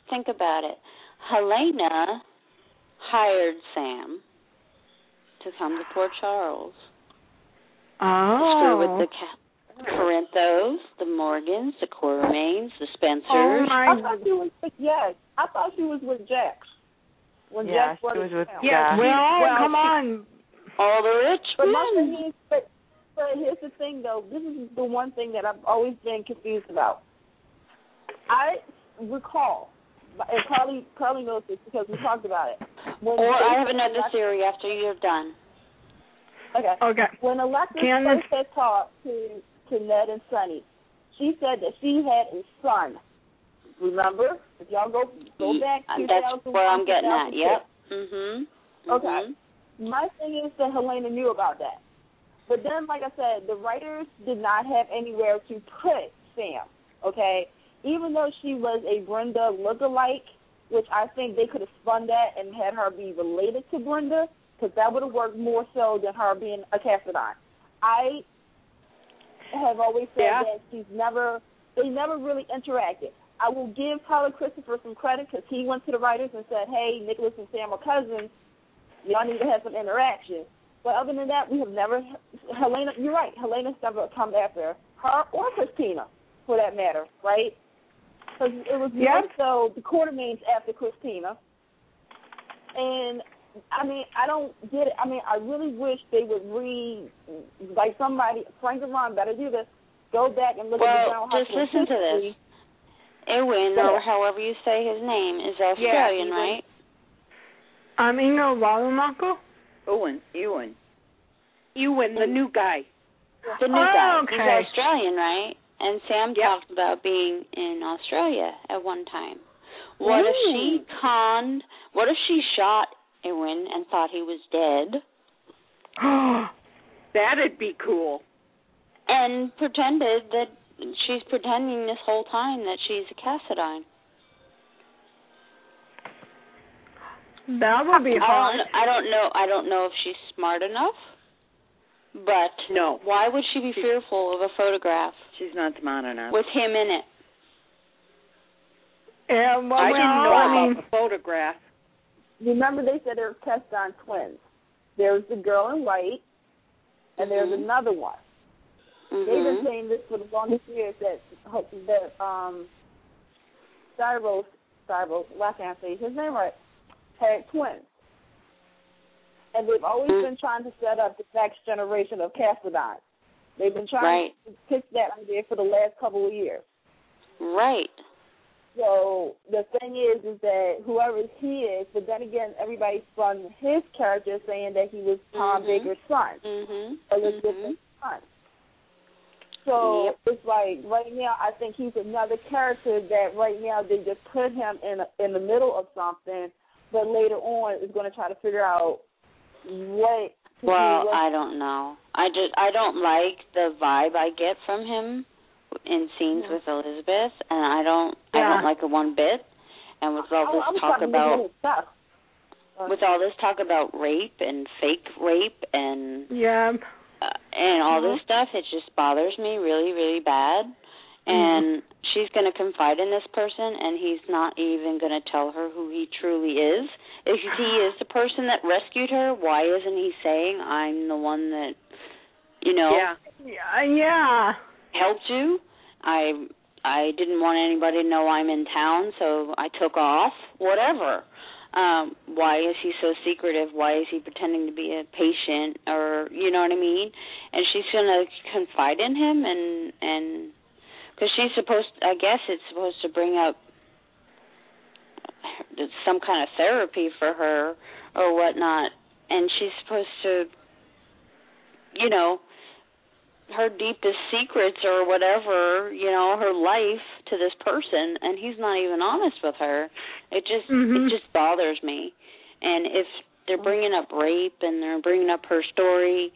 Helena hired Sam to come to Port Charles. Oh. To screw with the Corinthos, the Morgans, the Quartermains, the Spencers. Oh my! I thought she was with Jax. When Jax she was with Jax. Well, come on. All the rich men. But here's the thing, though. This is the one thing that I've always been confused about. I recall, and Carly knows this because we talked about it. I have another theory after you're done. Okay. When Alexis first had talked to Ned and Sonny, she said that she had a son. Remember? If y'all go back to that's where I'm getting at. Yep. Okay. My thing is that Helena knew about that. But then, like I said, the writers did not have anywhere to put Sam, okay? Even though she was a Brenda lookalike, which I think they could have spun that and had her be related to Brenda, because that would have worked more so than her being a Cassadine. I have always said that they never really interacted. I will give Tyler Christopher some credit because he went to the writers and said, hey, Nicholas and Sam are cousins. Y'all need to have some interaction. But other than that, we have never, Helena, you're right, Helena's never come after her or Christina, for that matter, right? Because it was more so the Quartermains after Christina. And I don't get it. I mean, I really wish they would like somebody, Frank and Ron better do this, go back and look at the Brown just listen to this. Ewan, or however you say his name, is Australian, right? Ingo Wallenmacher? Ewan, the new guy. The new guy. Okay. He's Australian, right? And Sam talked about being in Australia at one time. What if she shot Ewan and thought he was dead? That'd be cool. And pretended that she's pretending this whole time that she's a Cassadine. That would be hard. I don't know if she's smart enough. But no. Why would she be fearful of a photograph? She's not smart enough. With him in it. Yeah, well, I didn't know about the photograph. Remember they said they were Cassadine twins. There's the girl in white, and there's another one. They've been saying this for the longest years that Styros, I can't say his name right, had twins. And they've always been trying to set up the next generation of Cassadine. They've been trying to pitch that idea for the last couple of years. Right. So the thing is that whoever he is, but then again, everybody spun his character saying that he was Tom Baker's son, Elizabeth's son. So it's like right now, I think he's another character that right now they just put him in the middle of something, but later on is going to try to figure out what. Well, I don't know. I don't like the vibe I get from him in scenes with Elizabeth, and I don't like it one bit. And with all this talk about rape and fake rape and and all this stuff, it just bothers me really, really bad. And she's going to confide in this person, and he's not even going to tell her who he truly is. If he is the person that rescued her, why isn't he saying, I'm the one that, helped you? I didn't want anybody to know I'm in town, so I took off, whatever. Why is he so secretive? Why is he pretending to be a patient? Or, you know what I mean? And she's going to confide in him, and because she's I guess it's supposed to bring up some kind of therapy for her or whatnot, and she's supposed to, her deepest secrets or whatever, her life to this person, and he's not even honest with her. It just bothers me. And if they're bringing up rape and they're bringing up her story,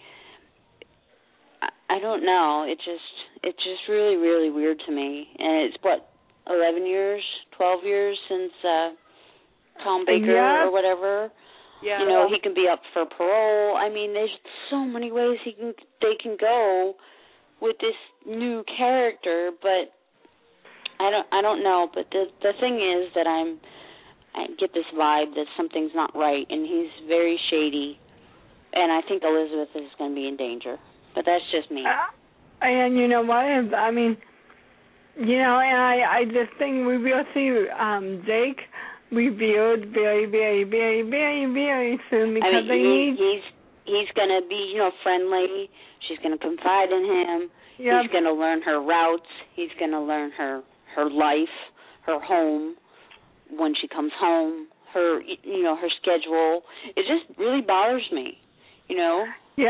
I don't know. It's just really, really weird to me. And it's 11 years, 12 years since Tom Baker or whatever. Yeah. He can be up for parole. I mean, there's so many ways they can go with this new character, but I don't know. But the thing is that I get this vibe that something's not right, and he's very shady, and I think Elizabeth is going to be in danger. But that's just me. And you know what? I mean, and I just think we will see Jake revealed very, very, very, very, very soon because he's going to be, friendly. She's going to confide in him. Yep. He's going to learn her routes. He's going to learn her life, her home, when she comes home, her schedule. It just really bothers me, Yeah.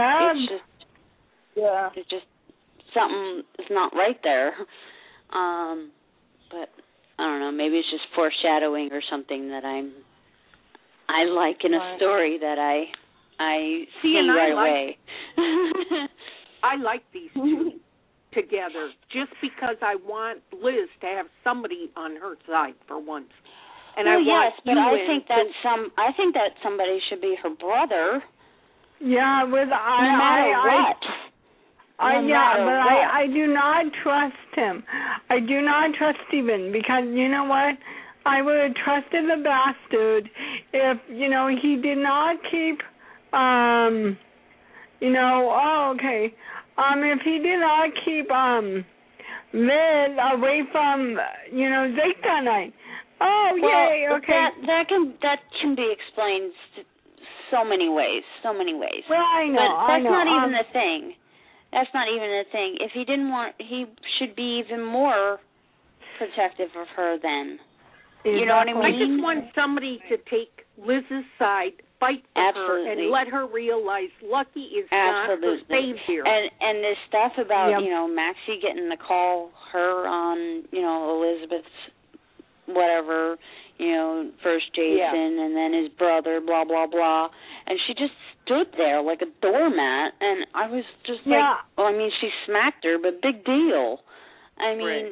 It's just something is not right there. But I don't know, maybe it's just foreshadowing or something that I like in a story that I see right away. I like these two together just because I want Liz to have somebody on her side for once. And I think that somebody should be her brother. Yeah, no matter what. I do not trust him. I do not trust Stephen because you know what? I would have trusted the bastard if, he did not keep, if he did not keep Liz away from, Jake that night. Oh, well, yay, okay. That can be explained so many ways. Well, I know. But that's not even the thing. That's not even the thing. If he didn't want, he should be even more protective of her then. You know what I mean? I just want somebody to take Liz's side, fight for her, and let her realize Lucky is not her savior. And this stuff about, Maxie getting to call her on, Elizabeth's whatever, first Jason and then his brother, blah, blah, blah. And she just stood there like a doormat, and I was just she smacked her, but big deal. I mean...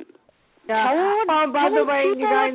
by the way, you guys,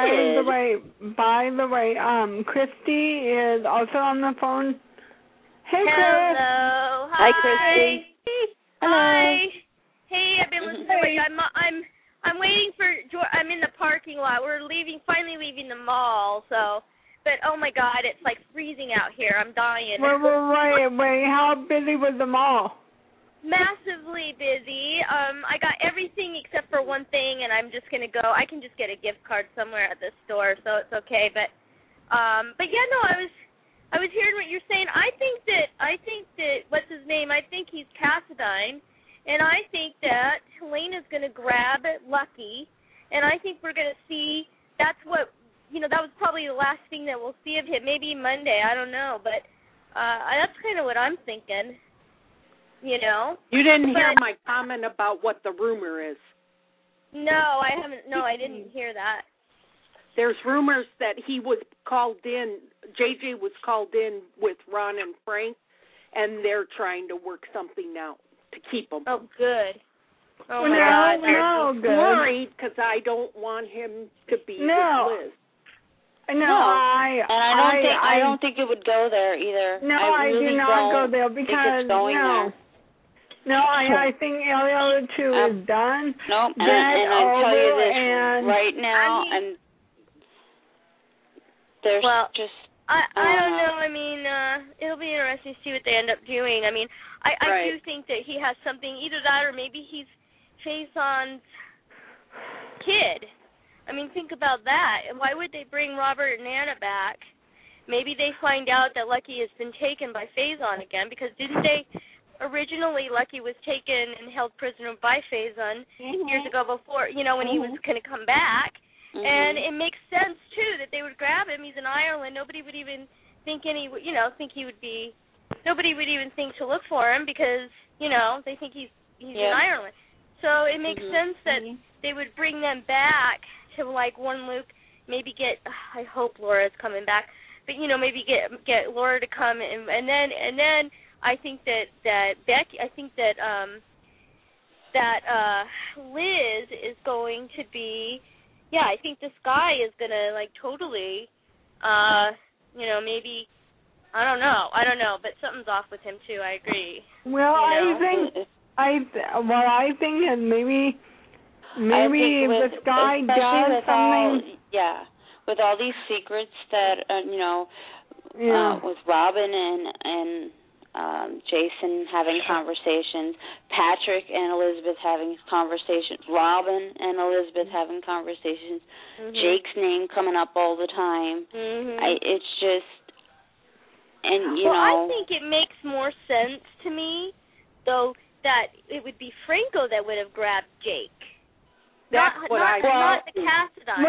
by the way, Christy is also on the phone. Hey, Chris. Hello. Hi, Christy. Hello. Hi. Hey, I've been listening. I'm waiting for. I'm in the parking lot. We're finally leaving the mall. So, but oh my God, it's like freezing out here. I'm dying. Wait. How busy was the mall? Massively busy. I got everything except for one thing, and I'm just gonna go. I can just get a gift card somewhere at the store, so it's okay. But yeah, no, I was hearing what you're saying. I think that what's his name? I think he's Cassadine, and I think that Helena's gonna grab Lucky, and I think we're gonna see. That's what that was probably the last thing that we'll see of him. Maybe Monday. I don't know, but that's kind of what I'm thinking. You didn't hear my comment about what the rumor is. No, I haven't. No, I didn't hear that. There's rumors that he was called in, JJ was called in with Ron and Frank, and they're trying to work something out to keep him. Oh, good. Oh, my God. I'm worried because I don't want him to be with Liz. No, I don't think it would go there either. No, I really do not go there because there. No, I think Area 2 is done. Nope, and I'll tell you this right now, there's just... I don't know. I mean, it'll be interesting to see what they end up doing. I mean, I do think that he has something, either that or maybe he's Faison's kid. I mean, think about that. Why would they bring Robert and Anna back? Maybe they find out that Lucky has been taken by Faison again, because didn't they... Originally, Lucky was taken and held prisoner by Faison years ago before, when he was going to come back. And it makes sense, too, that they would grab him. He's in Ireland. Nobody would even think nobody would even think to look for him because, they think he's in Ireland. So it makes sense that they would bring them back to, like, one Luke, maybe get, I hope Laura's coming back, but, maybe get Laura to come and then I think that Becky. I think that Liz is going to be. Yeah, I think this guy is gonna totally. Maybe. I don't know, but something's off with him too. I agree. Well, I think that maybe this guy does something. With all these secrets that with Robin and. Jason having conversations, Patrick and Elizabeth having conversations, Robin and Elizabeth having conversations, Jake's name coming up all the time. It's just, I think it makes more sense to me, though, that it would be Franco that would have grabbed Jake. Not the Cassadine.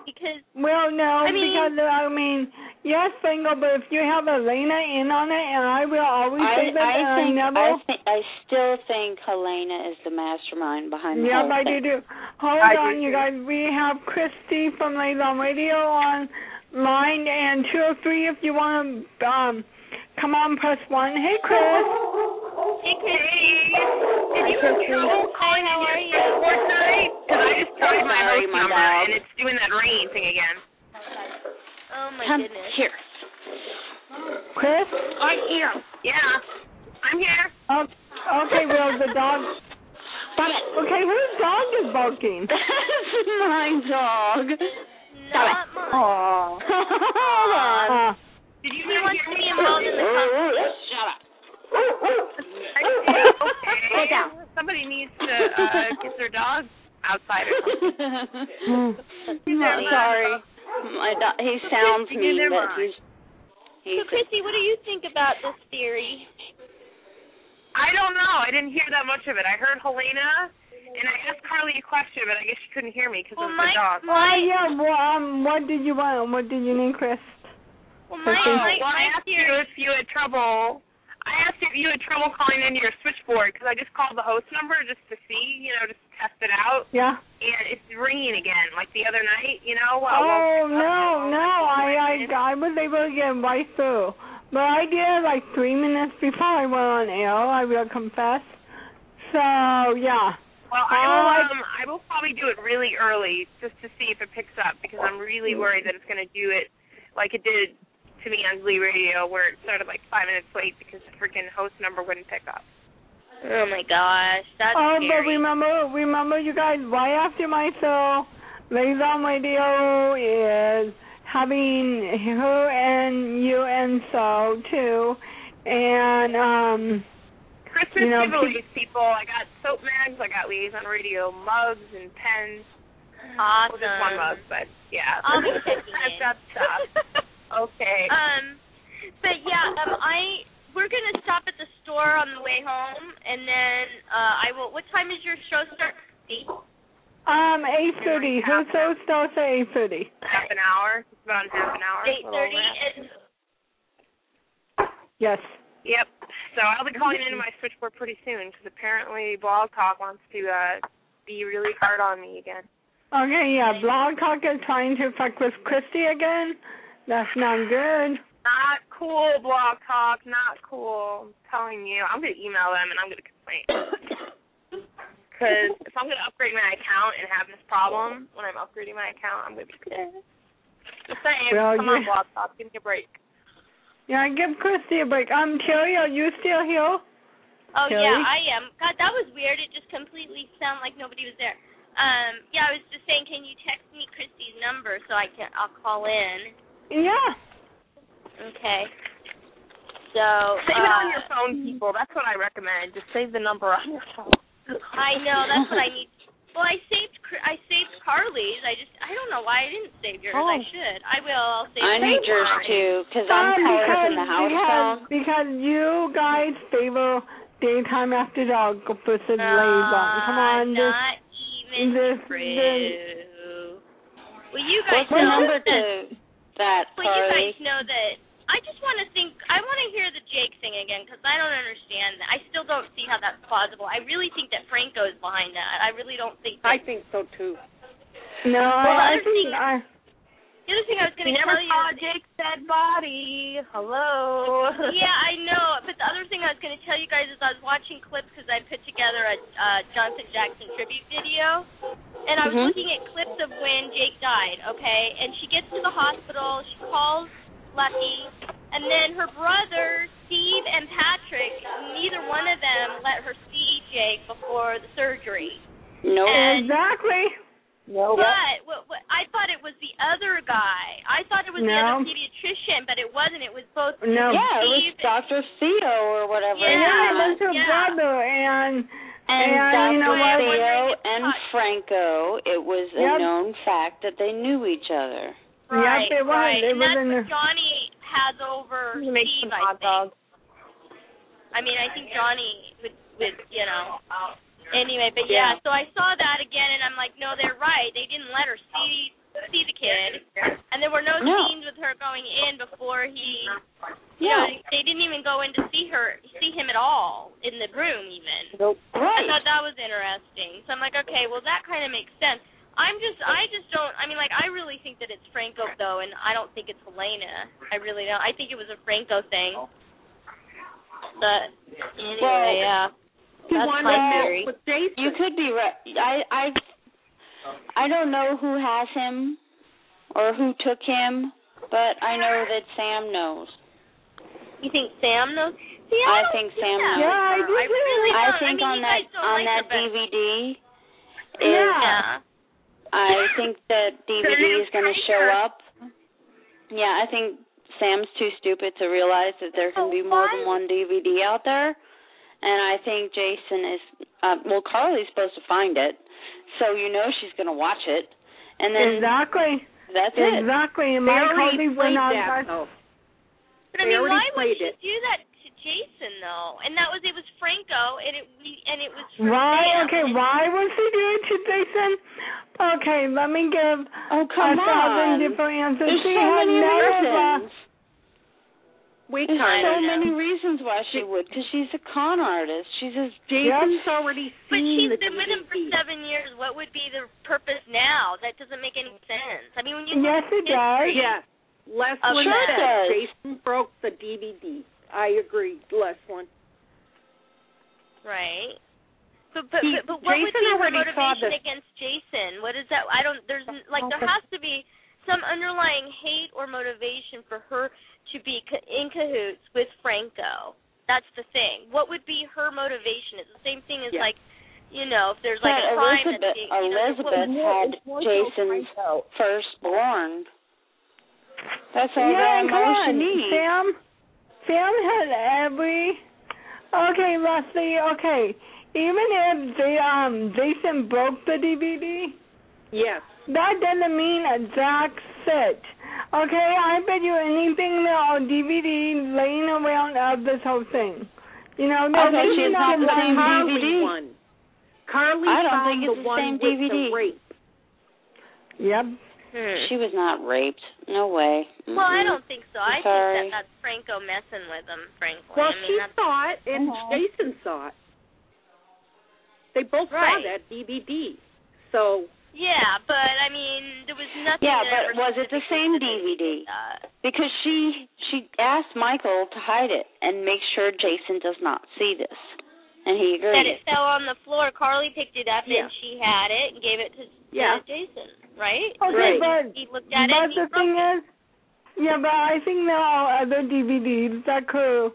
Yes, Franco, but if you have Elena in on it, and I will always say that, I still think Helena is the mastermind behind the whole thing. I do. Hold on, you guys. We have Christy from Liaison Radio on line, and 203 if you want to come on, press 1. Hey, Chris. Hey, Christy. Did you know calling in your Fortnite? Because I just tried my host number, and it's doing that ringing thing again. Oh, my goodness. Here. Chris? I'm here. Yeah. I'm here. Okay, well, the dog... Okay, whose dog is barking? That's my dog. Not mine. Aww. Hold on. Did you want to be involved in the conversation? Shut up. Go down. Somebody needs to get their dog outside or something. Sorry. My dog, he sounds mean, but he's... So, Christy, what do you think about this theory? I don't know. I didn't hear that much of it. I heard Helena, and I asked Carly a question, but I guess she couldn't hear me because of the dog. What did you want? What did you need, Chris? I asked you if you had trouble. I asked if you had trouble calling into your switchboard because I just called the host number just to see, just to test it out. Yeah. And it's ringing again, like the other night, no, I was able to get right through. But I did like 3 minutes before I went on air, I will confess. So, yeah. Well, I will probably do it really early just to see if it picks up because I'm really worried that it's going to do it like it did to me on Lee Radio where it started like 5 minutes late because the freaking host number wouldn't pick up. Oh, my gosh. That's scary. But remember, you guys, right after my show, Ladies on Radio is having her and you and so, too. And, Christmas giveaways, people. I got soap mags, I got Liaison Radio mugs and pens. Awesome. Well, just one mug, but yeah. I'll be checking I've got stuff. Okay. But yeah, we're gonna stop at the store on the way home, and then I will. What time is your show start? 8:30. Her show starts at 8:30. Half an hour. It's about half an hour. 8:30. Yes. Yep. So I'll be calling into my switchboard pretty soon because apparently Blog Talk wants to be really hard on me again. Okay, yeah. Blog Talk is trying to fuck with Christy again. That's not good. Not cool, Blog Talk. Not cool. I'm telling you. I'm going to email them and I'm going to complain. Because if I'm going to upgrade my account and have this problem when I'm upgrading my account, I'm going to be pissed. Just saying. Come on, Blog Talk. Give me a break. Yeah, give Christy a break. Terry, are you still here? Oh, Terry? Yeah, I am. God, that was weird. It just completely sounded like nobody was there. Yeah, I was just saying, can you text me Christy's number so I'll call in? Yeah. Okay. So save it on your phone, people. That's what I recommend. Just save the number on your phone. I know, that's what I need. Well, I saved Carly's. I don't know why I didn't save yours. I should. I will. I'll save. I need yours too because I'm in the house phone. Because you guys favor daytime after dark versus Liaison. Come on, not even true. Well, you guys What's the number to that, Carly? Well, you guys know that. I just want to hear the Jake thing again because I don't understand that. I still don't see how that's plausible. I really think that Franco is behind that. I really don't think that. I think so, too. No, the other thing I was going to tell you. Never saw Jake's dead body. Hello. Yeah, I know. But the other thing I was going to tell you guys is I was watching clips because I put together a Johnson Jackson tribute video. And I was looking at clips of when Jake died, okay? And she gets to the hospital. She calls Lucky. And then her brother, Steve and Patrick, neither one of them let her see Jake before the surgery. No. Exactly. No. But I thought it was the other guy. I thought it was the other pediatrician, but it wasn't. It was both Steve it was Dr. Theo or whatever. Yeah, that's her brother. And Dr. you know what? Theo and Franco, it was a known fact that they knew each other. Right, yep, it was. Right. It and was that's what Johnny has over Steve, I think. I mean, I think Johnny with Anyway, but yeah, so I saw that again, and I'm like, no, they're right. They didn't let her see the kid, and there were no scenes with her going in before he. They didn't even go in to see him at all in the room even. Nope. Right. I thought that was interesting. So I'm like, okay, well that kind of makes sense. I just don't. I mean, like, I really think that it's Franco though, and I don't think it's Helena. I really don't. I think it was a Franco thing. But anyway, yeah. That's my theory. You could be right. I don't know who has him or who took him, but I know that Sam knows. You think Sam knows? See, I think Sam knows. Yeah, I do. I really don't. I think on that DVD I think that DVD is going to show up. Yeah, I think Sam's too stupid to realize that there can be more than one DVD out there. And I think Jason is, Carly's supposed to find it, so she's going to watch it. And then exactly. That's it. Exactly. And Carly went on. But I mean, why would she do that to Jason though? And it was Franco, and it was for Sam. Okay, why would she do it to Jason? Okay, let me give 1,000 different answers. There's so many reasons. There's so many reasons why she would, because she's a con artist. Jason's already seen. But she's been with him for 7 years. What would be the purpose now? That doesn't make any sense. I mean, when you yes, it does. Yes. Leslin said Jason broke the DVD. I agree, Leslin. Right. But what would be her motivation against Jason? What is that? There has to be some underlying hate or motivation for her to be in cahoots with Franco. That's the thing. What would be her motivation? It's the same thing as if there's a crime that's being... Elizabeth had Jason's firstborn. That's all that emotion needs. Sam had every... Okay, Leslie, okay. Even if Jason broke the DVD... Yes. That doesn't mean Jack's it. Okay, I bet you anything on DVD laying around of this whole thing. There's she's not the same DVD. One. Carly I don't think it's the same DVD. The rape. Yep. She was not raped. No way. Mm-hmm. Well, I don't think so. I think that's Franco messing with him, frankly. Well, she saw it, and Jason saw it. They both saw that DVD. So... Yeah, but, I mean, there was nothing... Yeah, but was it the same DVD? Because she asked Michael to hide it and make sure Jason does not see this. And he agreed. That it fell on the floor. Carly picked it up, and she had it and gave it to Jason, right? Okay, but he looked at it and the thing is... Yeah, but I think there are other DVDs that could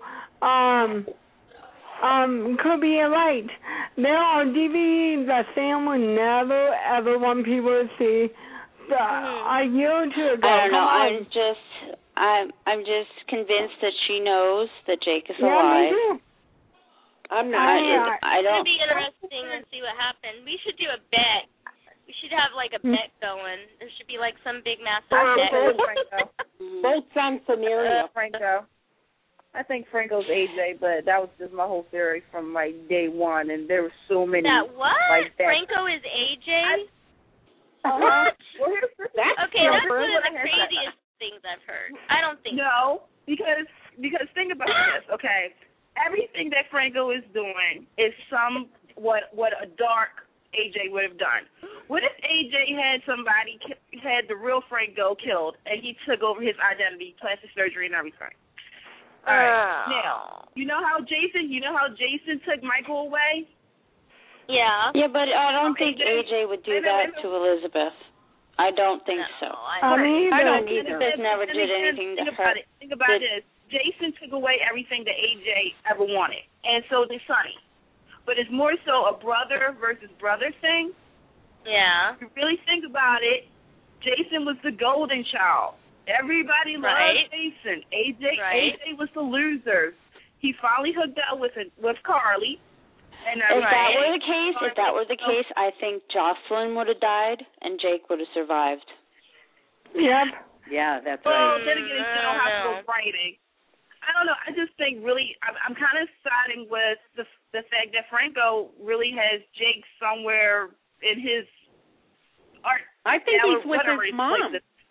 be right. There are DVDs that Sam would never ever want people to see. A year or two ago. I don't know. I'm just convinced that she knows that Jake is alive. Me too. I'm not. I don't. It'll be interesting to see what happens. We should do a bet. We should have a bet going. There should be some big massive bet. Both on Samaria. Franco. I think Franco's AJ, but that was just my whole theory from day one, and there were so many. That what? That. Franco is AJ? What? That's one of the craziest things I've heard. I don't think so. because think about this, okay? Everything that Franco is doing is what a dark AJ would have done. What if AJ had the real Franco killed, and he took over his identity, plastic surgery, and everything? All right. Now, you know how Jason took Michael away? Yeah. Yeah, but I don't think AJ would do that to Elizabeth. I don't think so. I don't either. Elizabeth never did anything to her. Think about this. Jason took away everything that AJ ever wanted, and so did Sonny. But it's more so a brother versus brother thing. Yeah. If you really think about it, Jason was the golden child. Everybody loved Jason. AJ was the loser. He finally hooked up with Carly. And if that were the case, I think Jocelyn would have died and Jake would have survived. Yep. Yeah, that's right. Well, then again, it's still hospital writing. I don't know. I just think really, I'm kind of siding with the fact that Franco really has Jake somewhere in his art. I think he's with his mom.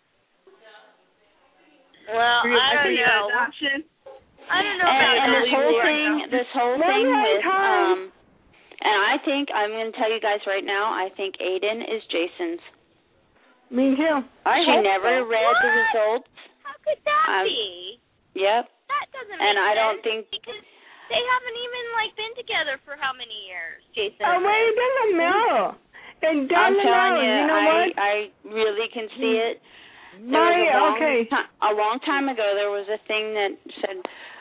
Well, I don't know. I don't know about and this whole thing with and I think I'm going to tell you guys right now. I think Aiden is Jason's. Me too. She never read the results. How could that be? Yep. That doesn't make sense. And I don't think because they haven't even been together for how many years, Jason? Oh, wait, it doesn't matter. It doesn't I'm telling matter. you, know what? I really can see it. A long time ago, there was a thing that said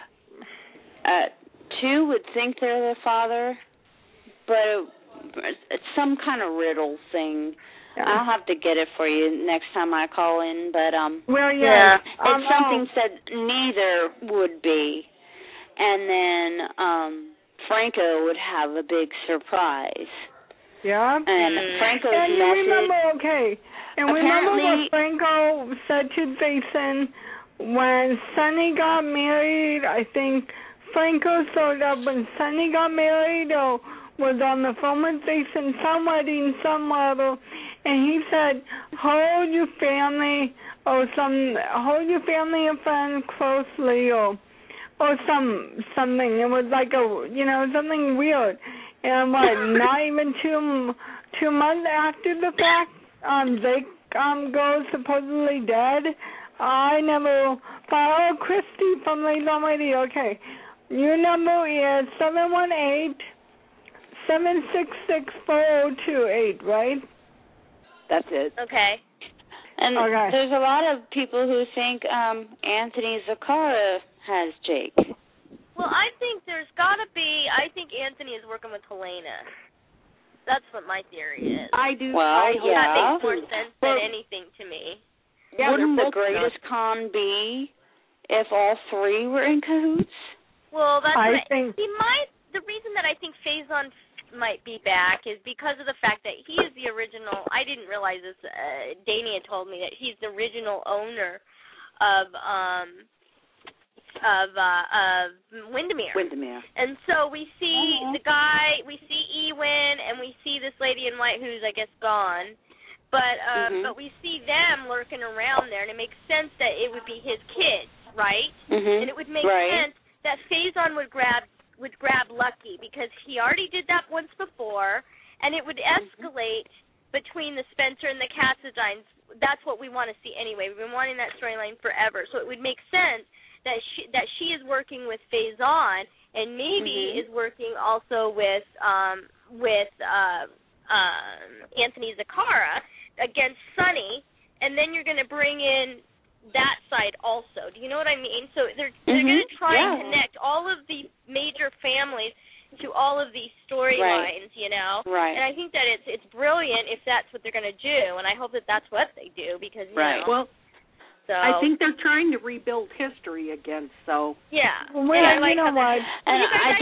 two would think they're the father, but it's some kind of riddle thing. Yeah. I'll have to get it for you next time I call in, but it's something said neither would be, and then Franco would have a big surprise. Yeah. And Franco's message. And remember what Franco said to Jason when Sonny got married, I think Franco showed up when Sonny got married or was on the phone with Jason, some wedding, some level, and he said, hold your family hold your family and friends closely or something. It was like something weird. And not even two months after the fact, Jake goes supposedly dead. I never thought, Christy from Late on Radio. Okay, your number is 718-766-4028, right? That's it. Okay. And there's a lot of people who think Anthony Zacchara has Jake. Well, I think I think Anthony is working with Helena. That's what my theory is. I do. Well, that makes more sense than anything to me. Yeah, wouldn't the greatest con be if all three were in cahoots? Well, that's the reason that I think Faison might be back is because of the fact that he is the original. I didn't realize this. Dania told me that he's the original owner of Windermere. And so we see the guy, we see Ewan, and we see this lady in white who's, I guess, gone. But we see them lurking around there, and it makes sense that it would be his kids, right? And it would make sense that Faison would grab Lucky because he already did that once before, and it would escalate between the Spencer and the Cassadines. That's what we want to see anyway. We've been wanting that storyline forever. So it would make sense that she is working with Faison and maybe is working also with Anthony Zacchara against Sonny, and then you're going to bring in that side also. Do you know what I mean? So they're going to try and connect all of the major families to all of these storylines, you know? Right. And I think that it's brilliant if that's what they're going to do, and I hope that that's what they do because, you know. Well, so I think they're trying to rebuild history again, so. Yeah. Well, you know what? And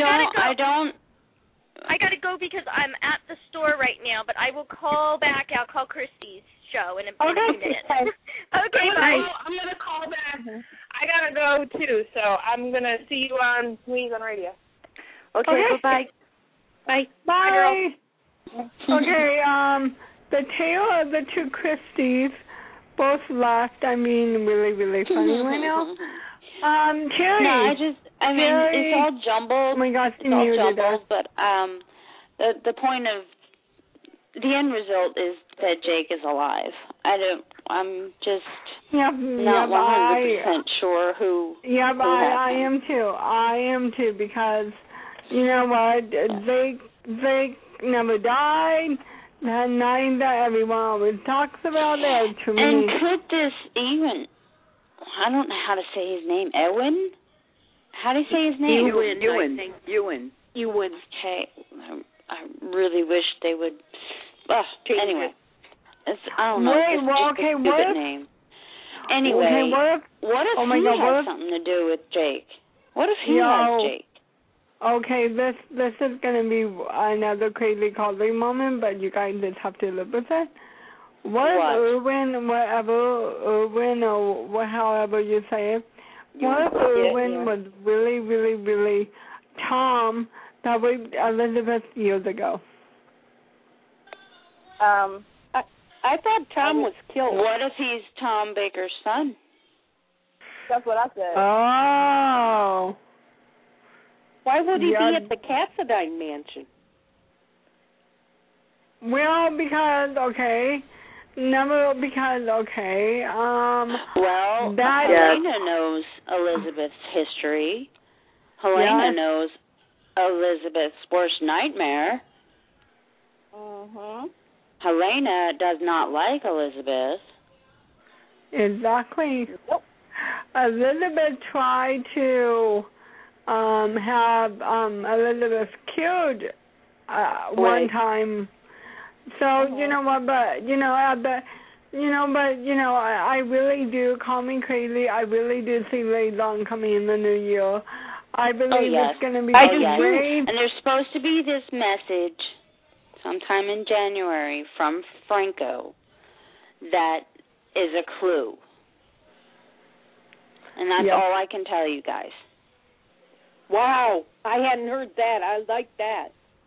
I got to go because I'm at the store right now, but I will call back. I'll call Christy's show in a few minutes. Okay, bye. I'm going to call back. I got to go, too, so I'm going to see you on Louise on Radio. Okay, bye. Bye. Bye. Okay, the tale of the two Christies both laughed. I mean, really, really funny right now. Terry. No, it's all jumbled. Oh my gosh, it's all jumbled, but the point of the end result is that Jake is alive. I'm just not 100% sure who. Yeah, but I am too. I am too because you know what? They never died. That night that everyone always talks about it. And could this even? I don't know how to say his name. Ewan? How do you say his name? Ewan. Okay. I really wish they would. Anyway. I don't know. It's a stupid name. Anyway, what if he has something to do with Jake? What if he has Jake? Okay, this is going to be another crazy calling moment, but you guys just have to live with it. What if Irwin, or however you say it, what if Irwin was really, really, really Tom that raped Elizabeth years ago? I thought Tom was killed. What if he's Tom Baker's son? That's what I said. Oh. Why would he be at the Cassadine mansion? Well, because, Helena knows Elizabeth's history. Helena knows Elizabeth's worst nightmare. Helena does not like Elizabeth. Exactly. Nope. Elizabeth tried to have Elizabeth killed one time. So you know what? But I really do. Call me crazy. I really do see Liaison coming in the new year. I believe it's going to be great. And there's supposed to be this message sometime in January from Franco that is a clue. And that's all I can tell you guys. Wow. I hadn't heard that. I like that.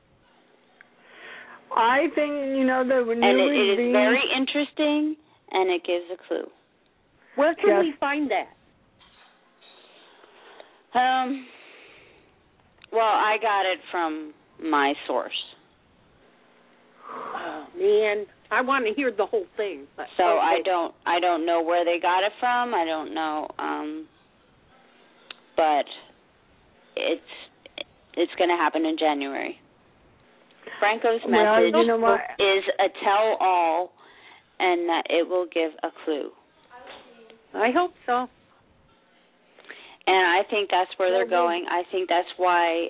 I think, the and it is very interesting, and it gives a clue. Where can we find that? Well, I got it from my source. Oh, man. I want to hear the whole thing. But, so I don't know where they got it from. I don't know. But it's going to happen in January. Franco's message is a tell-all, and it will give a clue. I hope so. And I think that's where they're going. I think that's why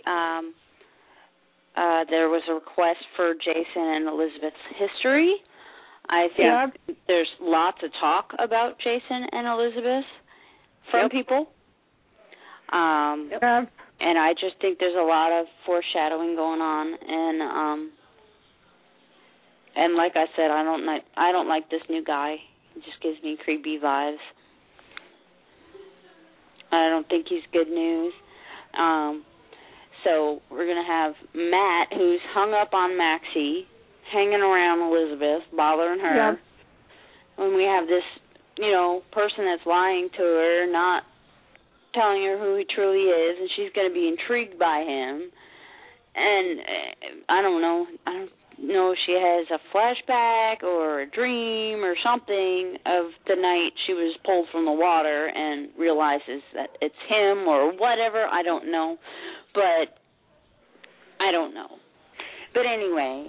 there was a request for Jason and Elizabeth's history. I think there's lots of talk about Jason and Elizabeth from people. And I just think there's a lot of foreshadowing going on, and like I said, I don't like this new guy. He just gives me creepy vibes. I don't think he's good news. So we're gonna have Matt, who's hung up on Maxie, hanging around Elizabeth, bothering her. When we have this, person that's lying to her, not telling her who he truly is, and she's going to be intrigued by him. And I don't know if she has a flashback or a dream or something of the night she was pulled from the water and realizes that it's him or whatever. I don't know. But I don't know. But anyway,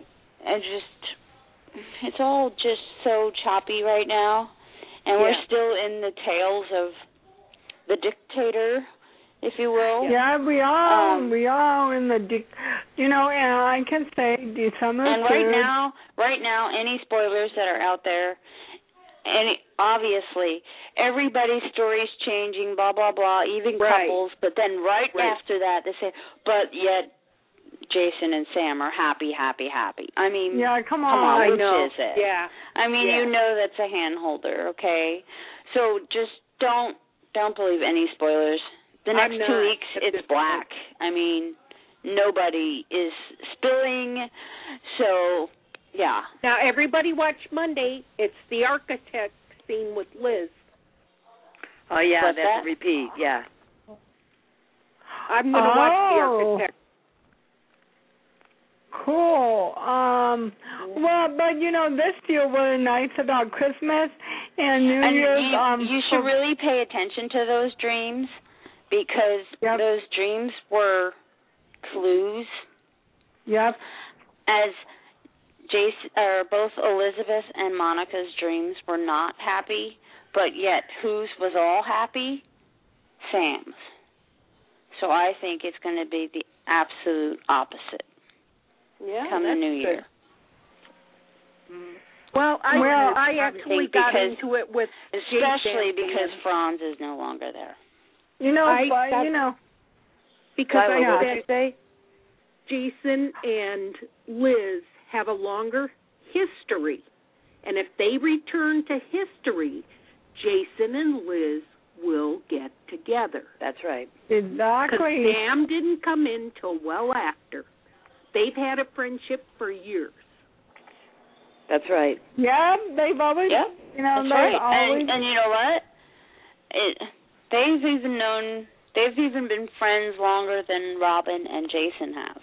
it's all just so choppy right now. And we're still in the tales of the dictator, if you will. Yeah, we are in the and I can say December 3rd. And right now, any spoilers that are out there, obviously, everybody's story's changing, blah, blah, blah, even couples, but then after that, they say, but yet Jason and Sam are happy, happy, happy. I mean, come on, which is it? Yeah. I mean, that's a hand holder, okay? So just don't believe any spoilers. The next 2 weeks, it's black. I mean, nobody is spilling, so, yeah. Now, everybody watch Monday. It's the architect scene with Liz. Oh, yeah, that's a repeat, yeah. I'm going to watch the architect. Cool. Well, but this deal was nice about Christmas and New Year's. You should really pay attention to those dreams because those dreams were clues. Yep. As both Elizabeth and Monica's dreams were not happy, but yet whose was all happy? Sam's. So I think it's going to be the absolute opposite. Come the new year. Well, I actually got into it with especially because Franz is no longer there. Because I said Jason and Liz have a longer history, and if they return to history, Jason and Liz will get together. That's right. Exactly. Because Sam didn't come in till well after. They've had a friendship for years. That's right. Yeah, they've always. Yeah, that's right. And you know what? They've even been friends longer than Robin and Jason have.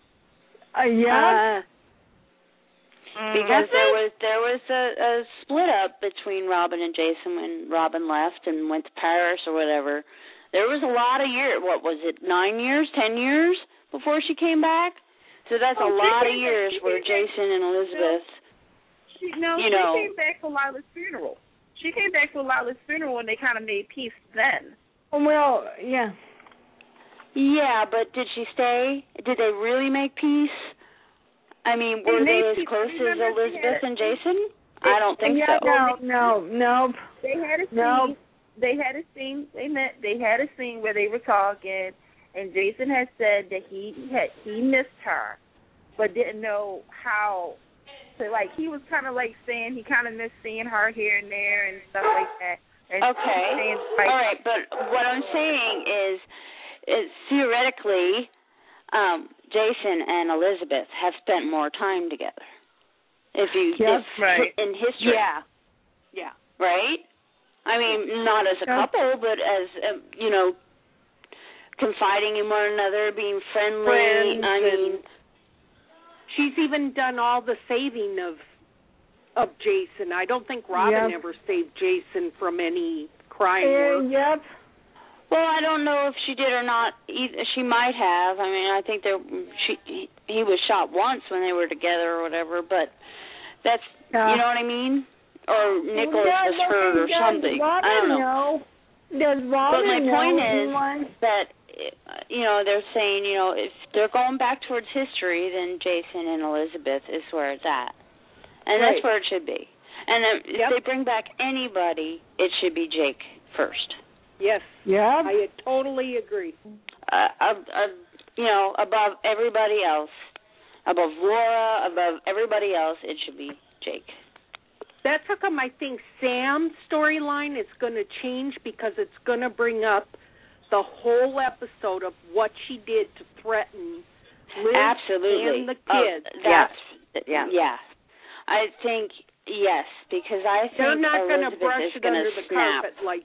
Because there was a split up between Robin and Jason when Robin left and went to Paris or whatever. There was a lot of years. What was it? 9 years, 10 years before she came back. So that's a lot of years where Jason and Elizabeth. She came back for Lila's funeral. She came back for Lila's funeral and they kind of made peace then. Well, yeah. Yeah, but did she stay? Did they really make peace? I mean, were they as close as Elizabeth and Jason? I don't think so. No. They had a scene. They had a scene. They met. They had a scene where they were talking, and Jason had said that he missed her, but didn't know how. So he was kind of like saying he kind of missed seeing her here and there and stuff like that. Okay. All right, but what I'm saying is theoretically, Jason and Elizabeth have spent more time together. If right. In history. Yeah. Right? I mean, not as a couple, but as, confiding in one another, being friendly. I mean, she's even done all the saving of Jason. I don't think Robin ever saved Jason from any crime work. Yep. Well, I don't know if she did or not. She might have. I mean, I think he was shot once when they were together or whatever, but that's, you know what I mean? Or Nicholas was hurt or something. I don't know. Does Robin but my point is that, they're saying, if they're going back towards history, then Jason and Elizabeth is where it's at. And that's where it should be. And if they bring back anybody, it should be Jake first. Yes. Yeah. I totally agree. Above everybody else, above Laura, above everybody else, it should be Jake. That's how come I think Sam's storyline is going to change, because it's going to bring up the whole episode of what she did to threaten Liz and the kids. Yeah. I think, yes, because I think they're not going to Elizabeth brush is it going under to the snap. carpet like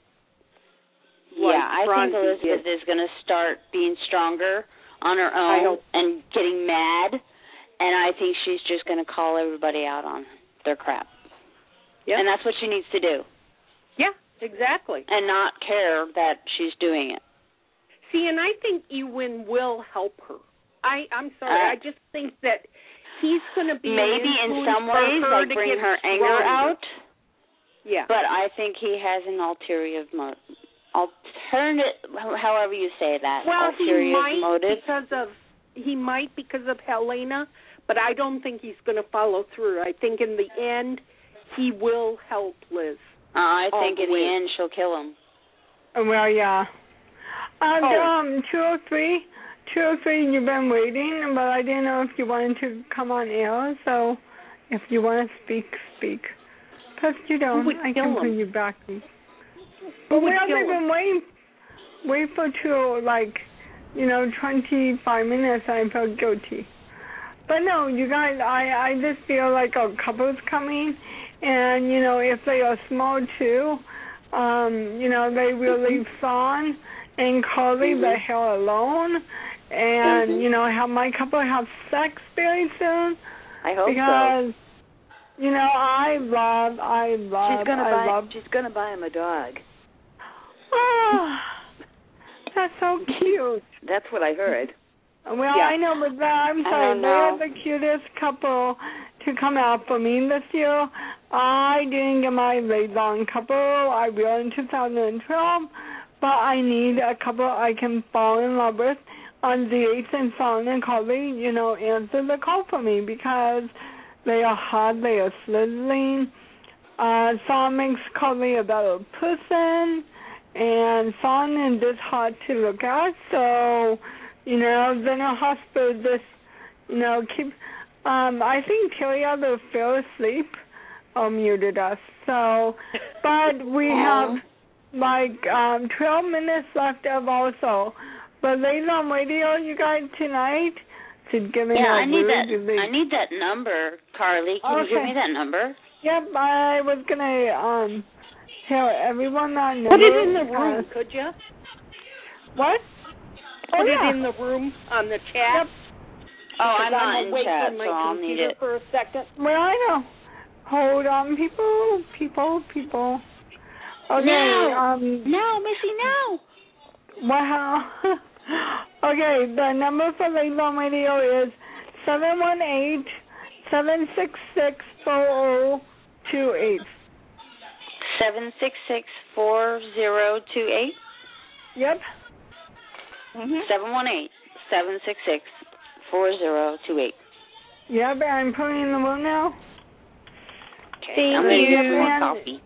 I think Elizabeth is going to start being stronger on her own and getting mad, and I think she's just going to call everybody out on their crap. Yep. And that's what she needs to do. Yeah, exactly. And not care that she's doing it. See, and I think Ewan will help her. I'm sorry, I just think that he's going to be maybe in some ways like bring her anger out. Yeah. But I think he has an ulterior motive. However you say that. Well, ulterior motive. He might because of Helena, but I don't think he's going to follow through. I think in the end he will help Liz. I think in the end she'll kill him. Well, yeah. 203, you've been waiting, but I didn't know if you wanted to come on air, so if you want to speak. Because you don't, I can bring you back. But we haven't been waiting for 25 minutes, I felt guilty. But no, you guys, I just feel like a couple's coming, and, if they are small too, they will leave Son and Carly the hell alone, and, have my couple have sex very soon. I hope because, I love. She's gonna buy him a dog. Oh, that's so cute. That's what I heard. Well, I know, but I'm sorry. They're the cutest couple to come out for me this year. I didn't get my liaison couple. I will in 2012, but I need a couple I can fall in love with on the 8th and Son and Carly, answer the call for me because they are hot, they are slithering. Son makes Carly a better person, and Son is just hot to look at, so, then a hospital just, keep, I think Terry fell asleep or muted us, so, but we have, 12 minutes left of also. But ladies on radio, you guys, tonight, to give me I need that number, Carly. Can you give me that number? Yep, I was going to tell everyone that number. Put it in the room, could you? What? Put it in the room on the chat. Yep. Oh, I'm not in chat, so I'll need it. For a second. Well, I know. Hold on, people. Okay. No, Missy, no. Wow. Okay, the number for Ladies on Radio is 718-766-4028. 766-4028? Yep. 718-766-4028. Yep, I'm putting in the room now. Okay, I'm going to get more coffee.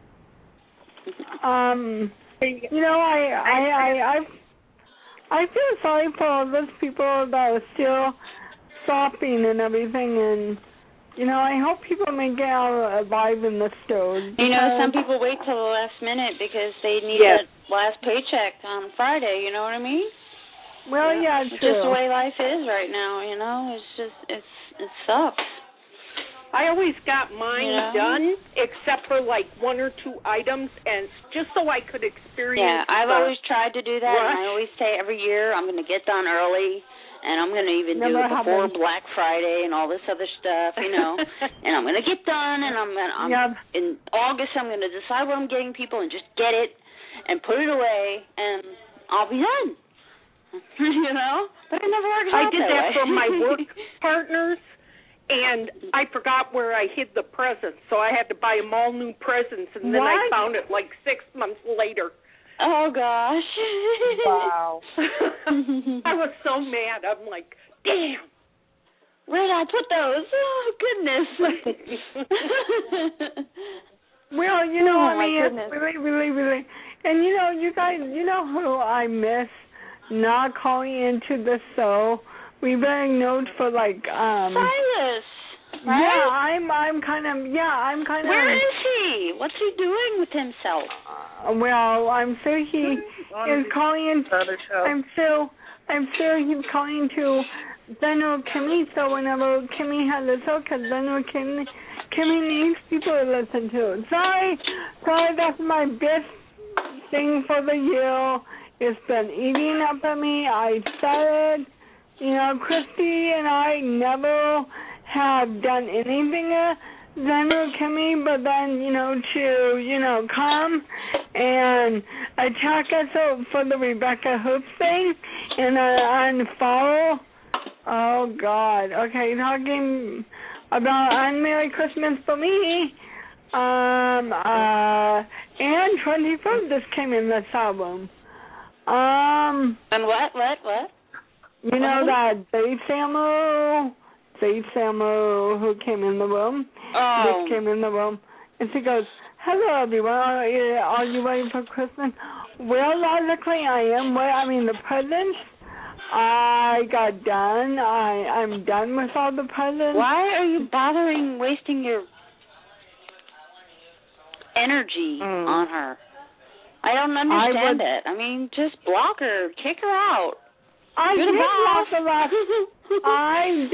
I feel sorry for all those people that are still shopping and everything, and I hope people make it out alive in the stove. Some people wait till the last minute because they need that last paycheck on Friday. You know what I mean? Well, yeah, it's true. just the way life is right now. It's just it sucks. I always got mine done, except for like 1 or 2 items, and just so I could experience. Yeah, I've always tried to do that, and I always say every year I'm going to get done early, and I'm going to even do it before Black Friday and all this other stuff, and I'm going to get done, and in August I'm going to decide what I'm getting people and just get it and put it away, and I'll be done. But it never works out I did that for my work partners. And I forgot where I hid the presents, so I had to buy them all new presents, and then I found it like 6 months later. Oh, gosh. Wow. I was so mad. I'm like, damn. Where did I put those? Oh, goodness. Well, goodness. Really, really, really. And, you guys, who I miss not calling into the show? We've been known for Silas, right? Yeah, I'm kind of. Where is he? What's he doing with himself? Well, I'm sure he is calling in. I'm sure he's calling to General Kimmy. So whenever Kimmy has a show, because General Kimmy needs people to listen to. Sorry, that's my best thing for the year. It's been eating up at me. I said it. Christy and I never have done anything General Kimmy, but then, to, come and attack us for the Rebecca Hoops thing and unfollow. Oh, God. Okay, talking about Unmerry Christmas for me. And 24 just came in this album. And what? That Faith Samuel who came in the room. Just came in the room. And she goes, hello, everyone. Are you ready for Christmas? Well, logically, I am. The presents, I got done. I'm done with all the presents. Why are you bothering wasting your energy on her? I don't understand it. Just block her. Kick her out. I did block her last. I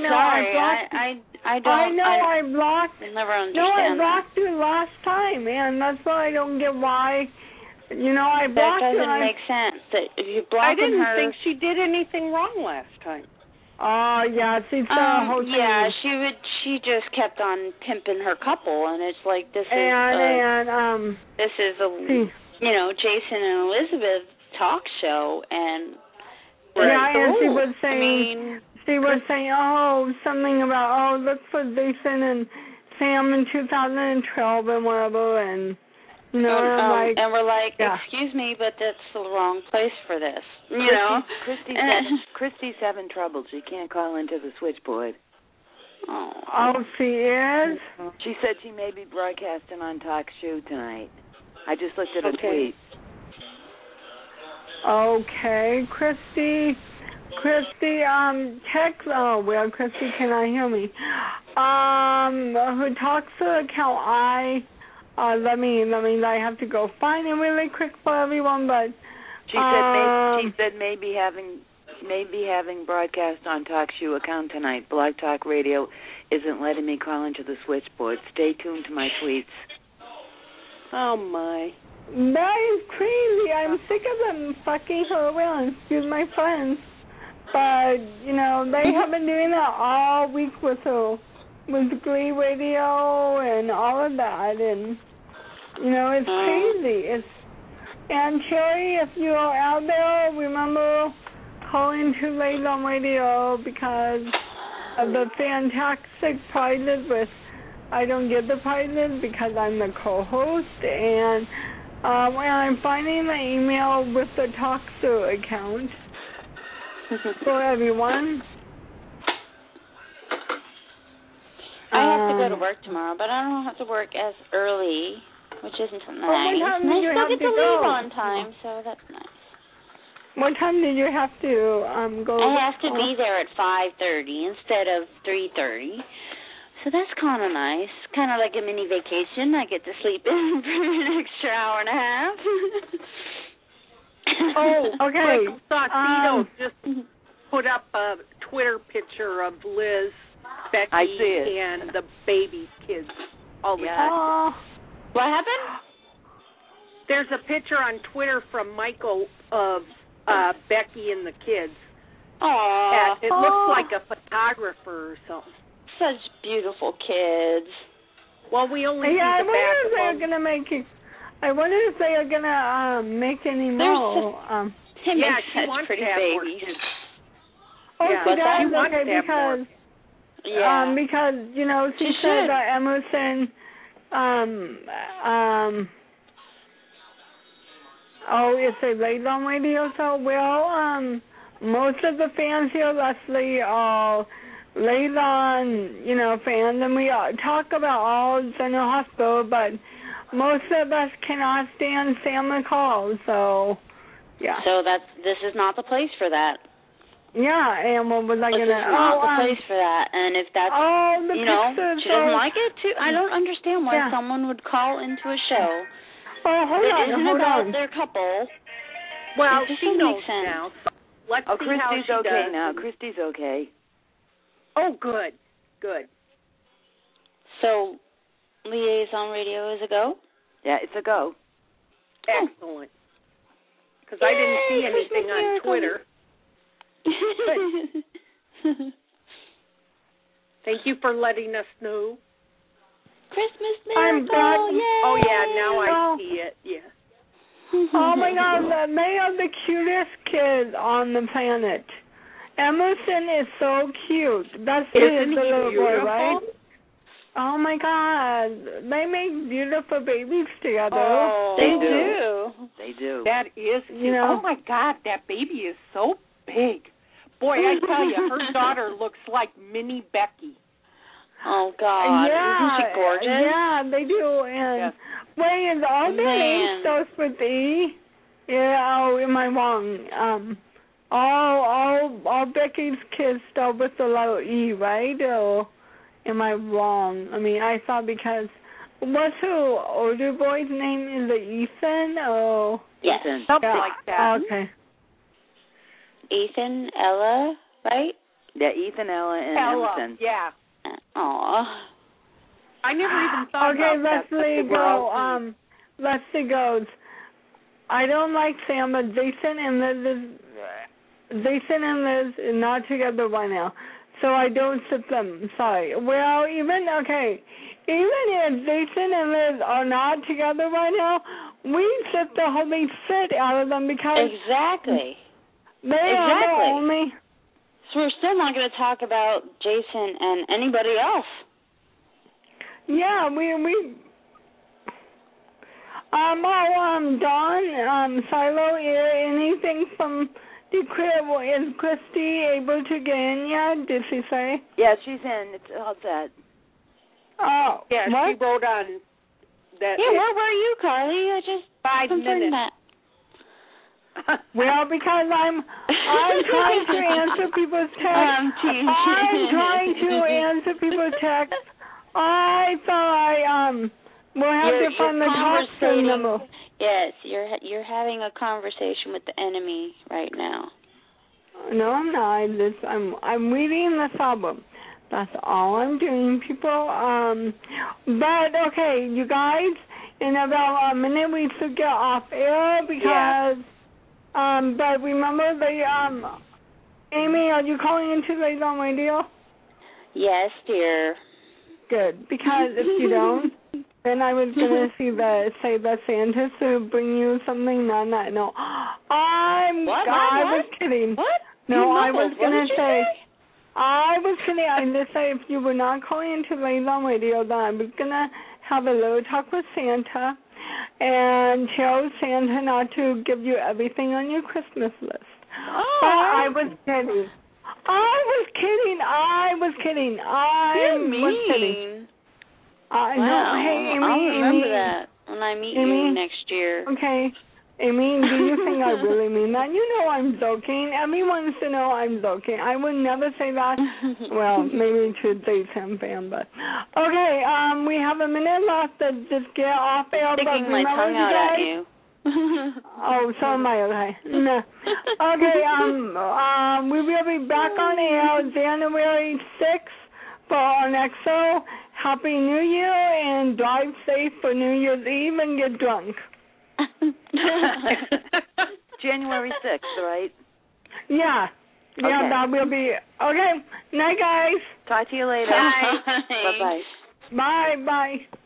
blocked. I never understand. No, I blocked you last time, and that's why I don't get why. I blocked her. That doesn't make sense. That if you block her. I didn't think she did anything wrong last time. Oh yeah, she's the whole thing. Yeah, she just kept on pimping her couple, and it's like this is Jason and Elizabeth talk show, and. And she was saying, something about, look for Jason and Sam in 2012 and whatever, and, and we're like, excuse me, but that's the wrong place for this, Christy's having trouble. She can't call into the switchboard. Oh, she is? She said she may be broadcasting on Talk Shoe tonight. I just looked at her tweet. Okay, Christy, text, Christy cannot hear me. Who talks to the account, I have to go find it really quick for everyone, but. She said maybe having broadcast on Talk Shoe account tonight. Blog Talk Radio isn't letting me call into the switchboard. Stay tuned to my tweets. Oh, my. That is crazy. I'm sick of them fucking her around. Excuse my friends. But, they have been doing that all week with her. With Glee Radio and all of that. And, it's crazy. And Cherry, if you are out there, remember calling too late on radio because of the fantastic prizes with I don't get the prizes because I'm the co-host. And I'm finding the email with the TalkShoe account for everyone. I have to go to work tomorrow, but I don't have to work as early, which isn't so nice. I still get to leave on time, so that's nice. What time did you have to go? I have to be there at 5:30 instead of 3:30. So that's kind of nice. Kind of like a mini vacation. I get to sleep in for an extra hour and a half. Okay. Saucito just put up a Twitter picture of Liz, Becky, and the baby kids. All the time. What happened? There's a picture on Twitter from Michael of Becky and the kids. Aww. It looks like a photographer or something. Such beautiful kids. Well, we only see the I wonder back if they're gonna make it. I wonder if they are gonna make any more. She wants pretty to have babies. More kids. Oh, yeah, she does. She wants Okay, to have because more. because you know she said that Emerson. It's a late on radio. So most of the fans here, Leslie, are late on, fans, and we talk about all General Hospital, but most of us cannot stand Sam McCall, so, yeah. So this is not the place for that. Yeah, and what was I going to... This is not the place for that, and if that's, she doesn't like it, too. I don't understand why someone would call into a show that isn't about their couple. Well, she knows now. Let's see Christy's how she okay does. now. Christy's okay. Oh, good. So, Liaison Radio is a go? Yeah, it's a go. Excellent. Because I didn't see anything on Twitter. Thank you for letting us know. Christmas I'm miracle! back. Oh, yeah, now I see it. Yeah. Oh, my God. They are the cutest kids on the planet. Emerson is so cute. That's the little boy, right? Oh, my God. They make beautiful babies together. Oh, they do. They do. That is cute. Oh, my God. That baby is so big. Boy, I tell you, her daughter looks like mini Becky. Oh, God. Yeah. Isn't she gorgeous? Yeah, they do. And wait, is all their names starts with E? Yeah, am I wrong? All Becky's kids start with the letter E, right? Or am I wrong? I mean, I thought because what's her older boy's name? Is it Ethan? Or yes, something like that. Okay. Ethan, Ella, right? Yeah, Ethan, Ella, and Emerson. Yeah. Aw. I never even thought about that. Leslie goes, I don't like Sam, but Jason and Liz are not together right now, so I don't sit them. Sorry. Well, even if Jason and Liz are not together right now, we sit the holy shit out of them because exactly. They are the only. So we're still not going to talk about Jason and anybody else. Yeah, we. Dawn, Silo, anything from the crib? Is Christy able to get in yet? Did she say? Yeah, she's in. It's all set. Oh, yeah, what? she wrote on that. Yeah, where were you, Carly? I just 5 minutes. Well, because I'm trying to answer people's texts. I'm trying to answer people's texts. I thought we'll have to find the talk number. Yes, you're having a conversation with the enemy right now. No, I'm not. I'm reading this album. That's all I'm doing, people. But okay, you guys. In about a minute, we should get off air because. But remember Amy, are you calling into Late on Radio? Yes, dear. Good, because if you don't, then I was going to say that Santa to bring you something. No. I was kidding. What? No, I was going to say. I was kidding. I just say if you were not calling into Late on Radio, then I was going to have a little talk with Santa and tell Santa not to give you everything on your Christmas list. Oh. But I was kidding. Wow. No, hey, Amy, I'll remember that when I meet you next year. Okay. Amy, do you think I really mean that? You know I'm joking. Emmy wants to know I'm joking. I would never say that. Well, maybe to Jason fan, but okay. We have a minute left to just get off air. Sticking my tongue out at you. Oh, so am I. Okay. No. Okay. We will be back on air January 6th for our next show. Happy New Year and drive safe for New Year's Eve and get drunk. January 6th, right? Yeah. Yeah, okay. That will be. Okay. Night, guys. Talk to you later. Bye. Bye-bye. Bye.